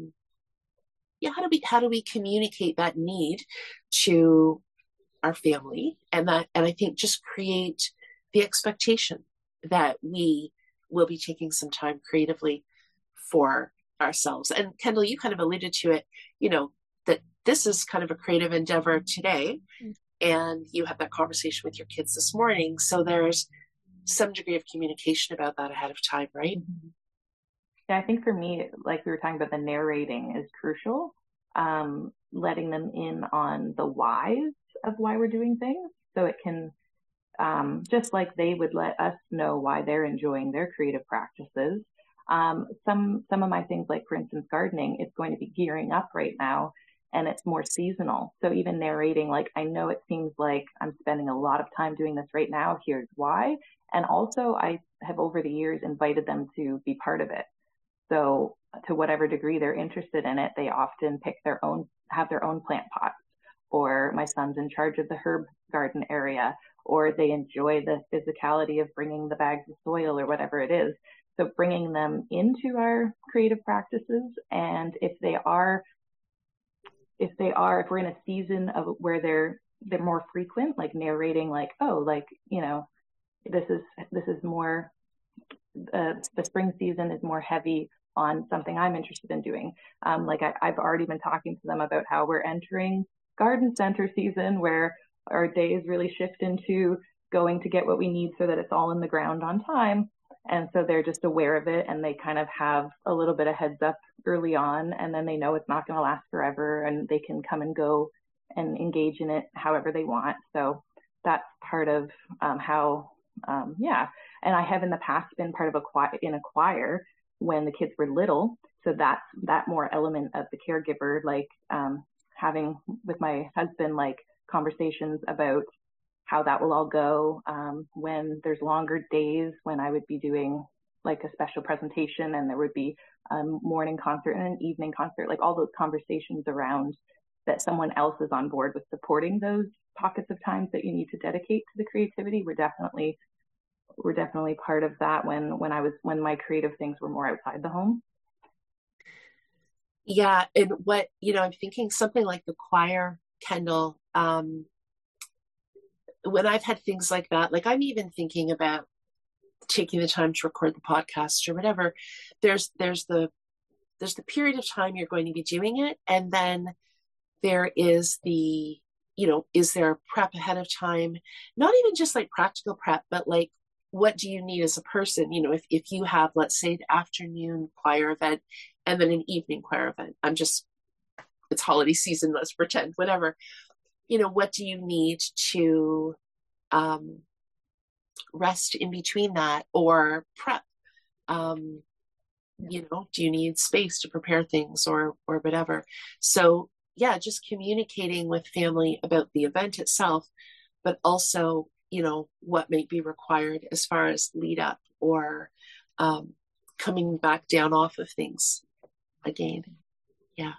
how do we communicate that need to our family, and I think just create the expectation that we will be taking some time creatively for ourselves. And Kendall, you kind of alluded to it, that this is kind of a creative endeavor today, and you had that conversation with your kids this morning. So there's some degree of communication about that ahead of time, right? Mm-hmm. Yeah, I think for me, like we were talking about, the narrating is crucial. Letting them in on the whys of why we're doing things, so it can, just like they would let us know why they're enjoying their creative practices. Some of my things, like for instance gardening, it's going to be gearing up right now, and it's more seasonal. So even narrating, like, I know it seems like I'm spending a lot of time doing this right now, here's why. And also I have over the years invited them to be part of it. So to whatever degree they're interested in it, they often have their own plant pots, or my son's in charge of the herb garden area, or they enjoy the physicality of bringing the bags of soil or whatever it is. So bringing them into our creative practices. And if we're in a season of where they're more frequent, like narrating, like, oh, like, this is more, the spring season is more heavy on something I'm interested in doing. Like I've already been talking to them about how we're entering garden center season, where our days really shift into going to get what we need so that it's all in the ground on time. And so they're just aware of it, and they kind of have a little bit of heads up early on, and then they know it's not going to last forever, and they can come and go and engage in it however they want. So that's part of how, And I have in the past been part of a choir when the kids were little. So that's that more element of the caregiver, like having with my husband, like conversations about how that will all go when there's longer days, when I would be doing like a special presentation, and there would be a morning concert and an evening concert, like all those conversations around that someone else is on board with supporting those pockets of times that you need to dedicate to the creativity. We're definitely part of that when my creative things were more outside the home. Yeah. And what, I'm thinking something like the choir, Kendall, when I've had things like that, like I'm even thinking about taking the time to record the podcast or whatever, there's the period of time you're going to be doing it. And then there is the, is there prep ahead of time? Not even just like practical prep, but like, what do you need as a person? If you have, let's say, the afternoon choir event and then an evening choir event, it's holiday season, let's pretend, whatever, what do you need to rest in between that, or prep? Do you need space to prepare things or whatever? So yeah, just communicating with family about the event itself, but also, what may be required as far as lead up or coming back down off of things again. Yeah.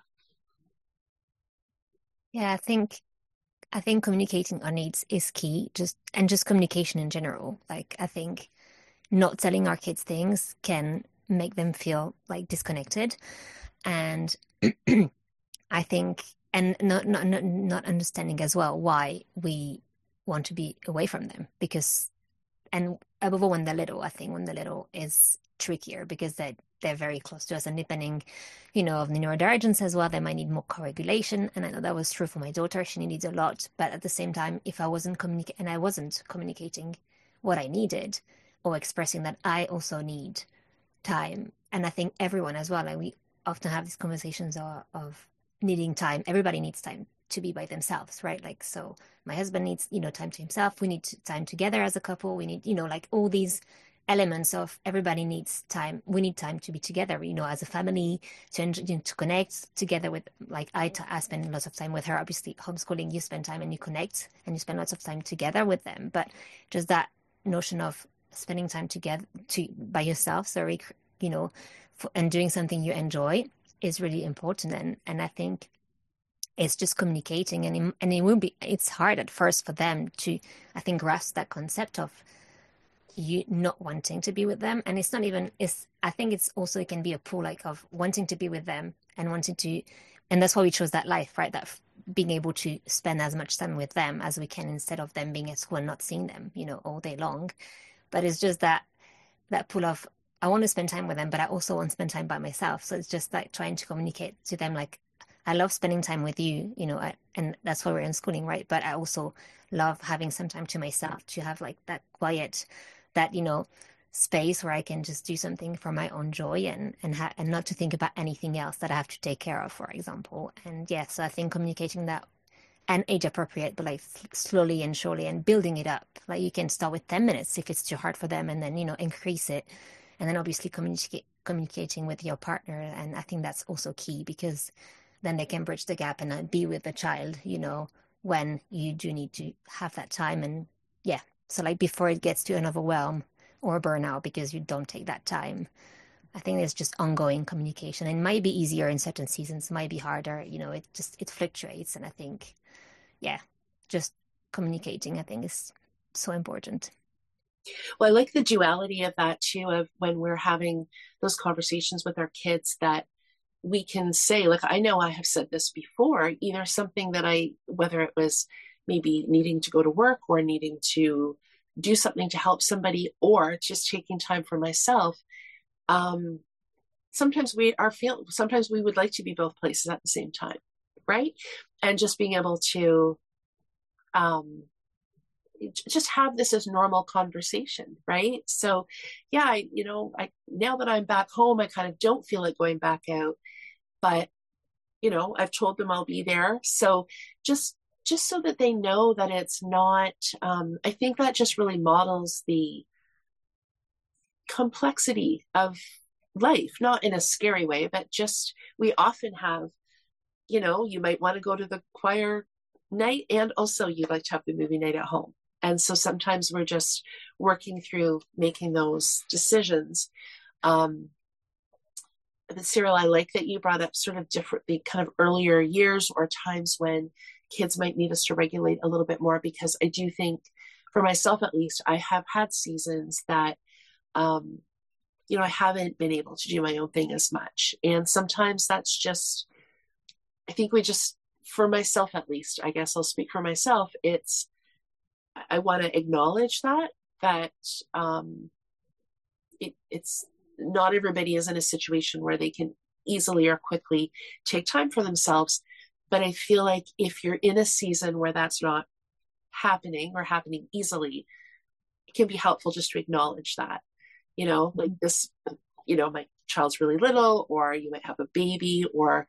Yeah, I think communicating our needs is key, just communication in general. Like, I think not telling our kids things can make them feel like disconnected. And I think, and not understanding as well why we want to be away from them, because, and above all when they're little, I think when they're little is trickier because they're very close to us, and depending, of the neurodivergence as well, they might need more co-regulation. And I know that was true for my daughter. She needs a lot, but at the same time, if I wasn't communicating what I needed or expressing that I also need time, and I think everyone as well, like we often have these conversations of needing time. Everybody needs time to be by themselves, right? Like, so my husband needs, time to himself. We need time together as a couple. We need, like all these elements of everybody needs time. We need time to be together, as a family, to connect together with, like, I spend lots of time with her. Obviously, homeschooling, you spend time and you connect and you spend lots of time together with them. But just that notion of spending time together by yourself, and doing something you enjoy is really important. And I think it's just communicating, and it's hard at first for them to, I think, grasp that concept of you not wanting to be with them. And it's not even, I think it's also, it can be a pull, like, of wanting to be with them and and that's why we chose that life, right? That being able to spend as much time with them as we can, instead of them being at school and not seeing them, all day long. But it's just that pull of, I want to spend time with them, but I also want to spend time by myself. So it's just like trying to communicate to them, like, I love spending time with you, and that's why we're in schooling, right? But I also love having some time to myself, to have like that quiet, that, space where I can just do something for my own joy, and not to think about anything else that I have to take care of, for example. And yeah, so I think communicating that, and age appropriate, but like slowly and surely, and building it up. Like, you can start with 10 minutes if it's too hard for them, and then, increase it. And then obviously communicating with your partner. And I think that's also key, because then they can bridge the gap and not be with the child, when you do need to have that time. And yeah, so like before it gets to an overwhelm or a burnout because you don't take that time. I think it's just ongoing communication. And it might be easier in certain seasons, might be harder, it fluctuates. And I think, yeah, just communicating, I think, is so important. Well, I like the duality of that too, of when we're having those conversations with our kids, that we can say, like, I know I have said this before, either something that whether it was maybe needing to go to work or needing to do something to help somebody, or just taking time for myself. Sometimes we would like to be both places at the same time, right? And just being able to just have this as normal conversation, right? So yeah, I now that I'm back home, I kind of don't feel like going back out, but I've told them I'll be there. So just so that they know that it's not, I think that just really models the complexity of life, not in a scary way, but just, we often have, you might want to go to the choir night, and also you'd like to have the movie night at home. And so sometimes we're just working through making those decisions. But Cyril, I like that you brought up sort of the kind of earlier years or times when kids might need us to regulate a little bit more, because I do think, for myself at least, I have had seasons that, I haven't been able to do my own thing as much. And sometimes that's just, I think for myself at least, I guess I'll speak for myself, I want to acknowledge that it's not everybody is in a situation where they can easily or quickly take time for themselves. But I feel like if you're in a season where that's not happening or happening easily, it can be helpful just to acknowledge that, like this, my child's really little, or you might have a baby, or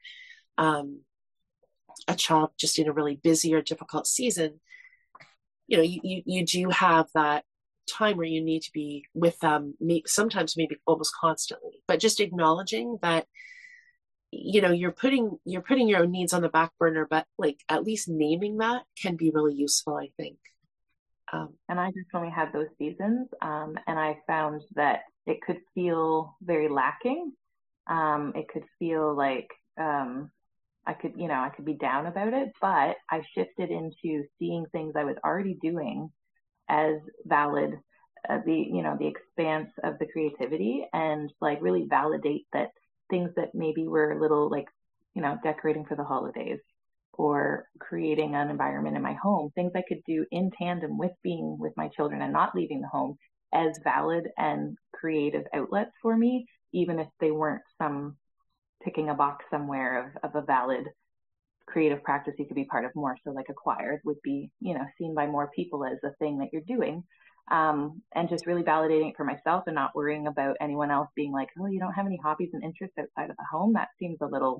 a child just in a really busy or difficult season. You do have that time where you need to be with them, sometimes maybe almost constantly, but just acknowledging that, you're putting your own needs on the back burner, but like at least naming that can be really useful, I think. And I definitely had those seasons, and I found that it could feel very lacking. It could feel like I could be down about it, but I shifted into seeing things I was already doing as valid, the expanse of the creativity, and like really validate that things that maybe were a little like, decorating for the holidays or creating an environment in my home, things I could do in tandem with being with my children and not leaving the home, as valid and creative outlets for me, even if they weren't some ticking a box somewhere of a valid creative practice you could be part of more. So like a choir would be, seen by more people as a thing that you're doing. And just really validating it for myself and not worrying about anyone else being like, oh, you don't have any hobbies and interests outside of the home. That seems a little,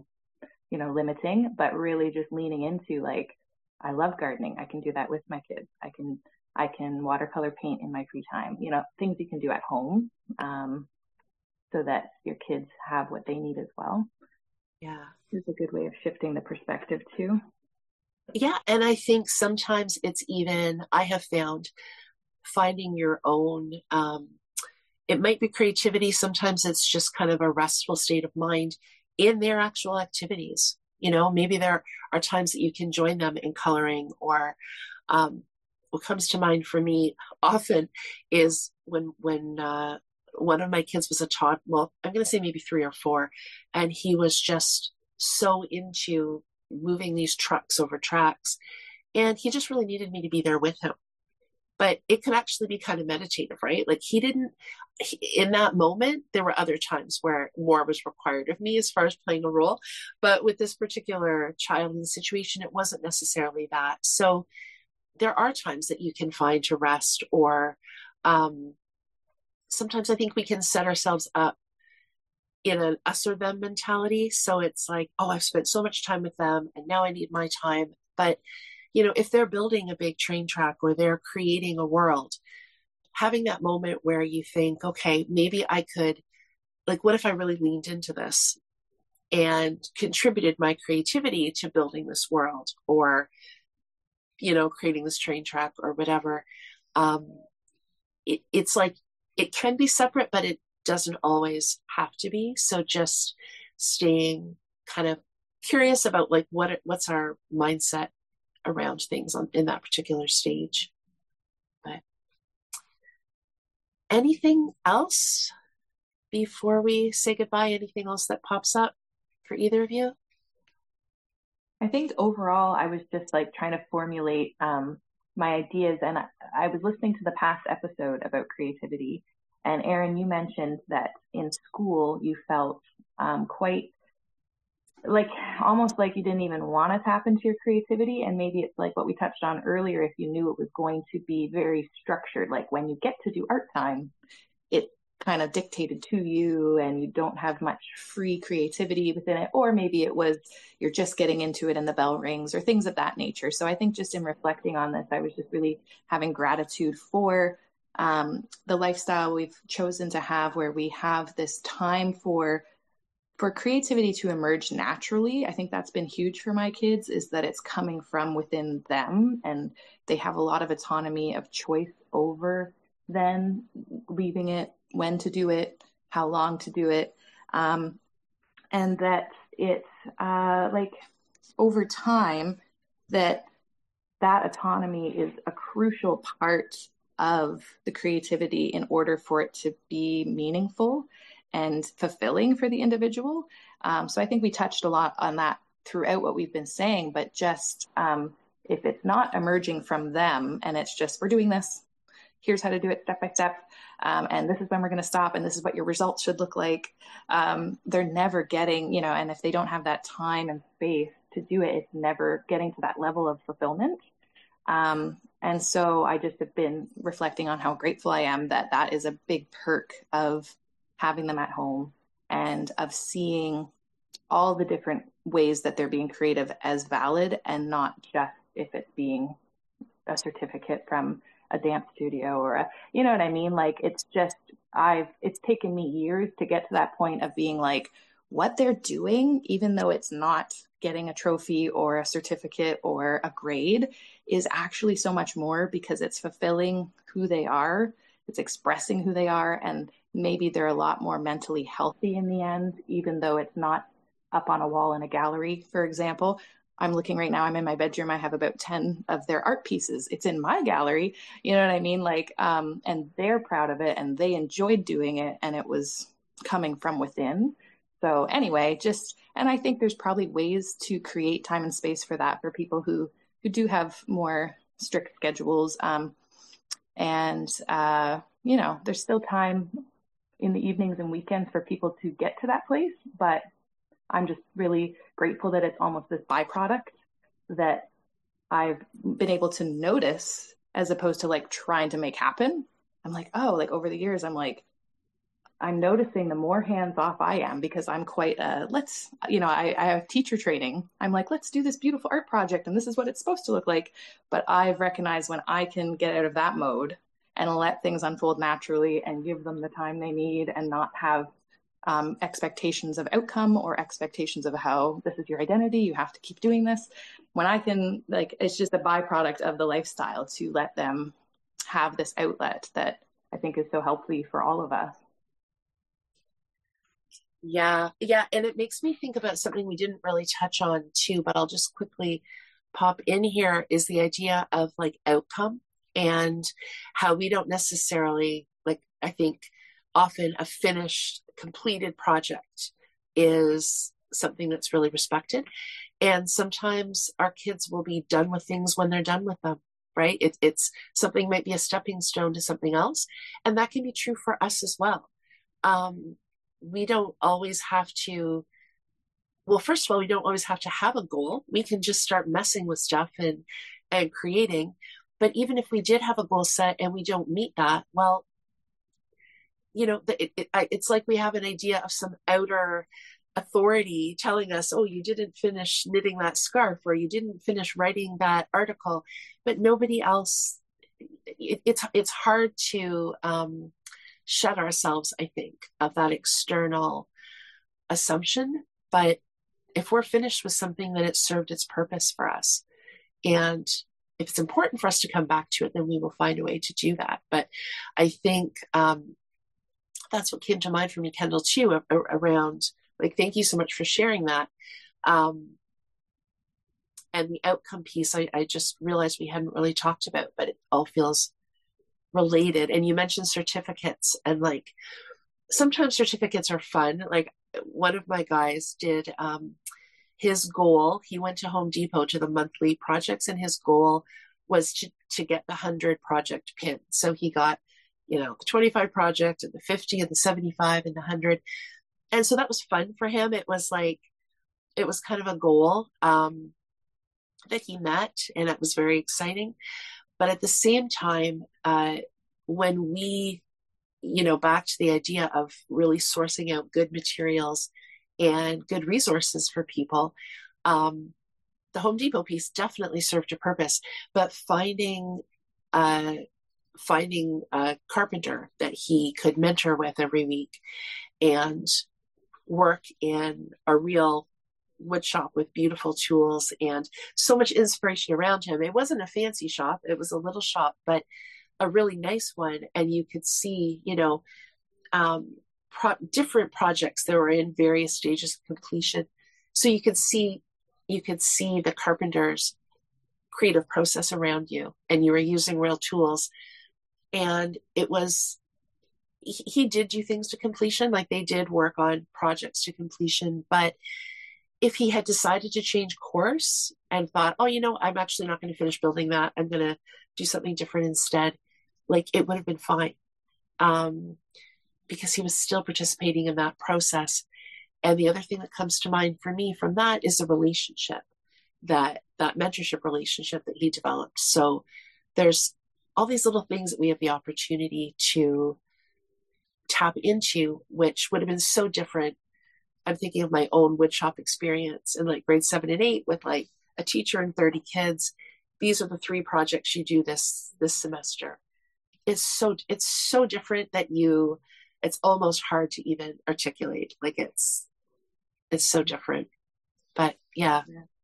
limiting, but really just leaning into like, I love gardening. I can do that with my kids. I can I can watercolor paint in my free time, things you can do at home, so that your kids have what they need as well. Yeah. It's a good way of shifting the perspective too. Yeah. And I think sometimes it's even, I have found, finding your own, it might be creativity. Sometimes it's just kind of a restful state of mind in their actual activities. Maybe there are times that you can join them in coloring, or what comes to mind for me often is when one of my kids was a toddler, well, I'm going to say maybe 3 or 4, and he was just so into moving these trucks over tracks, and he just really needed me to be there with him. But it could actually be kind of meditative, right? Like in that moment, there were other times where more was required of me as far as playing a role. But with this particular child in the situation, it wasn't necessarily that. So there are times that you can find to rest, or sometimes I think we can set ourselves up in an us or them mentality. So it's like, oh, I've spent so much time with them and now I need my time. But, if they're building a big train track or they're creating a world, having that moment where you think, okay, maybe I could, like, what if I really leaned into this and contributed my creativity to building this world, or, creating this train track or whatever. It's like, it can be separate, but it doesn't always have to be. So just staying kind of curious about like what's our mindset around things in that particular stage. But anything else before we say goodbye? Anything else that pops up for either of you? I think overall, I was just like trying to formulate my ideas, and I was listening to the past episode about creativity. And Erin, you mentioned that in school you felt quite like almost like you didn't even want to tap into your creativity. And maybe it's like what we touched on earlier, if you knew it was going to be very structured, like when you get to do art time, it kind of dictated to you and you don't have much free creativity within it. Or maybe it was you're just getting into it and the bell rings or things of that nature. So I think just in reflecting on this, I was just really having gratitude for the lifestyle we've chosen to have, where we have this time for creativity to emerge naturally. I think that's been huge for my kids, is that it's coming from within them and they have a lot of autonomy of choice over then leaving it, when to do it, how long to do it. And that it's like over time that autonomy is a crucial part of the creativity in order for it to be meaningful and fulfilling for the individual. So I think we touched a lot on that throughout what we've been saying, but just if it's not emerging from them and it's just, we're doing this, here's how to do it step by step, and this is when we're going to stop, and this is what your results should look like. They're never getting, and if they don't have that time and space to do it, it's never getting to that level of fulfillment. And so I just have been reflecting on how grateful I am that that is a big perk of having them at home and of seeing all the different ways that they're being creative as valid, and not just if it's being a certificate from a dance studio or you know what I mean? Like, it's just, it's taken me years to get to that point of being like, what they're doing, even though it's not getting a trophy or a certificate or a grade, is actually so much more, because it's fulfilling who they are. It's expressing who they are. And maybe they're a lot more mentally healthy in the end, even though it's not up on a wall in a gallery, for example. I'm looking right now, I'm in my bedroom. I have about 10 of their art pieces. It's in my gallery. You know what I mean? Like, and they're proud of it and they enjoyed doing it, and it was coming from within. So anyway, and I think there's probably ways to create time and space for that for people who do have more strict schedules. And there's still time in the evenings and weekends for people to get to that place. But I'm just really grateful that it's almost this byproduct that I've been able to notice, as opposed to like trying to make happen. I'm like, oh, like over the years, I'm like, I'm noticing the more hands-off I am, because I'm quite I have teacher training. I'm like, let's do this beautiful art project and this is what it's supposed to look like. But I've recognized when I can get out of that mode and let things unfold naturally and give them the time they need and not have expectations of outcome or expectations of how this is your identity, you have to keep doing this. When I can, like, it's just a byproduct of the lifestyle to let them have this outlet that I think is so helpful for all of us. Yeah. And it makes me think about something we didn't really touch on too, but I'll just quickly pop in here, is the idea of like outcome and how we don't necessarily, like, I think often a finished, completed project is something that's really respected. And sometimes our kids will be done with things when they're done with them, right? It's something might be a stepping stone to something else. And that can be true for us as well. We don't always have to, well, first of all, we don't always have to have a goal. We can just start messing with stuff and creating. But even if we did have a goal set and we don't meet that, well, it's like we have an idea of some outer authority telling us, oh, you didn't finish knitting that scarf, or you didn't finish writing that article, but nobody else. It's hard to shut ourselves, I think, of that external assumption. But if we're finished with something, then it served its purpose for us. And if it's important for us to come back to it, then we will find a way to do that. But I think that's what came to mind for me, Kendall, too, around, like, thank you so much for sharing that. And the outcome piece, I just realized we hadn't really talked about, but it all feels related. And you mentioned certificates, and like sometimes certificates are fun. Like one of my guys did his goal, he went to Home Depot to the monthly projects, and his goal was to get the 100 project pin. So he got, the 25 project and the 50 and the 75 and the 100. And so that was fun for him. It was kind of a goal that he met, and it was very exciting. But at the same time, when we, back to the idea of really sourcing out good materials and good resources for people, the Home Depot piece definitely served a purpose. But finding a carpenter that he could mentor with every week and work in a real wood shop with beautiful tools and so much inspiration around him. It wasn't a fancy shop. It was a little shop, but a really nice one. And you could see, different projects that were in various stages of completion. So you could see the carpenter's creative process around you, and you were using real tools. And he did do things to completion, like they did work on projects to completion. But if he had decided to change course and thought, oh, I'm actually not going to finish building that, I'm going to do something different instead, like it would have been fine, because he was still participating in that process. And the other thing that comes to mind for me from that is the relationship, that mentorship relationship that he developed. So there's all these little things that we have the opportunity to tap into, which would have been so different. I'm thinking of my own woodshop experience in like grade 7 and 8 with like a teacher and 30 kids. These are the 3 projects you do this semester. It's so different that it's almost hard to even articulate. Like it's so different. But yeah.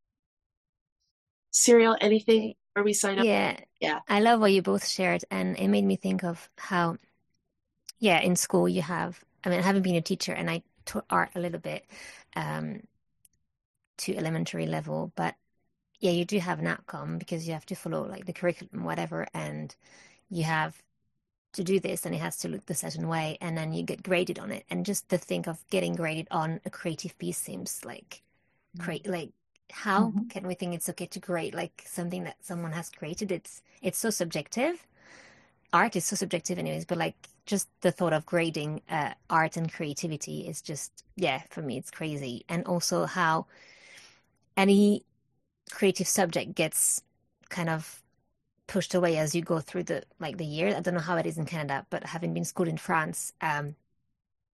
Cyril, anything before we sign up? Yeah. I love what you both shared, and it made me think of how, in school you have, I haven't been a teacher, and I taught art a little bit to elementary level, but you do have an outcome because you have to follow like the curriculum, whatever, and you have to do this, and it has to look the certain way, and then you get graded on it. And just to think of getting graded on a creative piece seems like great. Like, how can we think it's okay to grade like something that someone has created? It's so subjective. Art is so subjective anyways, but like just the thought of grading art and creativity is just, for me it's crazy. And also how any creative subject gets kind of pushed away as you go through the year. I don't know how it is in Canada, but having been schooled in France,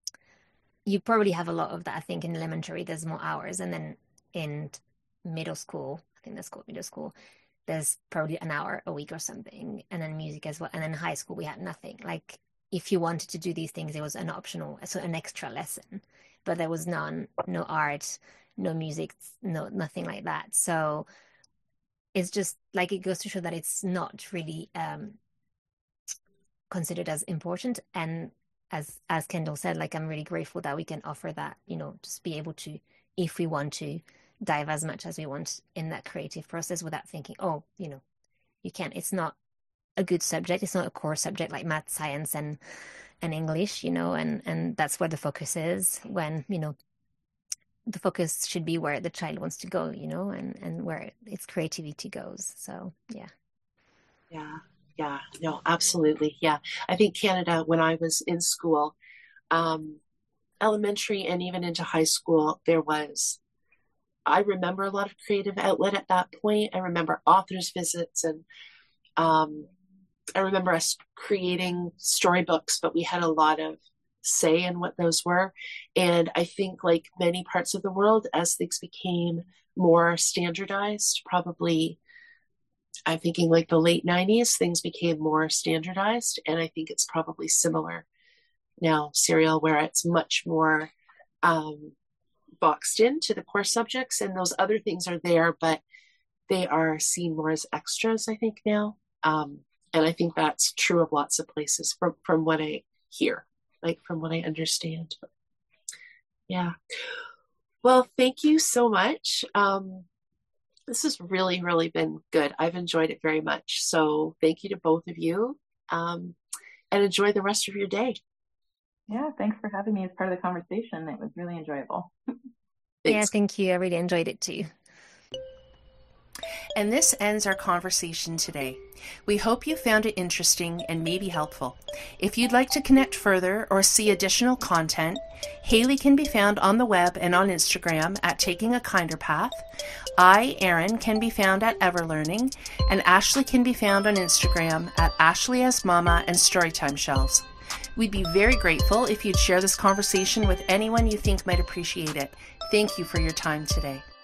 you probably have a lot of that. I think in elementary, there's more hours. And then in middle school, I think that's called middle school, there's probably an hour a week or something. And then music as well. And then high school, we had nothing. Like if you wanted to do these things, it was an optional, so an extra lesson. But there was none, no art, no music, no nothing like that. So it's just like it goes to show that it's not really considered as important. And as Kendall said, like I'm really grateful that we can offer that, just be able to, if we want to, dive as much as we want in that creative process without thinking, oh, you can't. It's not a good subject. It's not a core subject like math, science, and English, and that's where the focus is when, the focus should be where the child wants to go, and where its creativity goes. So, yeah. Yeah, no, absolutely. Yeah. I think Canada, when I was in school, elementary and even into high school, I remember a lot of creative outlet at that point. I remember authors' visits, and I remember us creating storybooks, but we had a lot of say in what those were. And I think like many parts of the world, as things became more standardized, probably I'm thinking like the late 90s, things became more standardized. And I think it's probably similar now, Serial, where it's much more boxed into the core subjects, and those other things are there, but they are seen more as extras, I think now. And I think that's true of lots of places from what I hear, like from what I understand. Yeah. Well, thank you so much. This has really, really been good. I've enjoyed it very much. So thank you to both of you, and enjoy the rest of your day. Yeah, thanks for having me as part of the conversation. It was really enjoyable. Yeah, thank you. I really enjoyed it too. And this ends our conversation today. We hope you found it interesting and maybe helpful. If you'd like to connect further or see additional content, Hayley can be found on the web and on Instagram at Taking a Kinder Path. I, Erin, can be found at Everlearning, and Ashley can be found on Instagram at Ashley as Mama and Storytime Shelves. We'd be very grateful if you'd share this conversation with anyone you think might appreciate it. Thank you for your time today.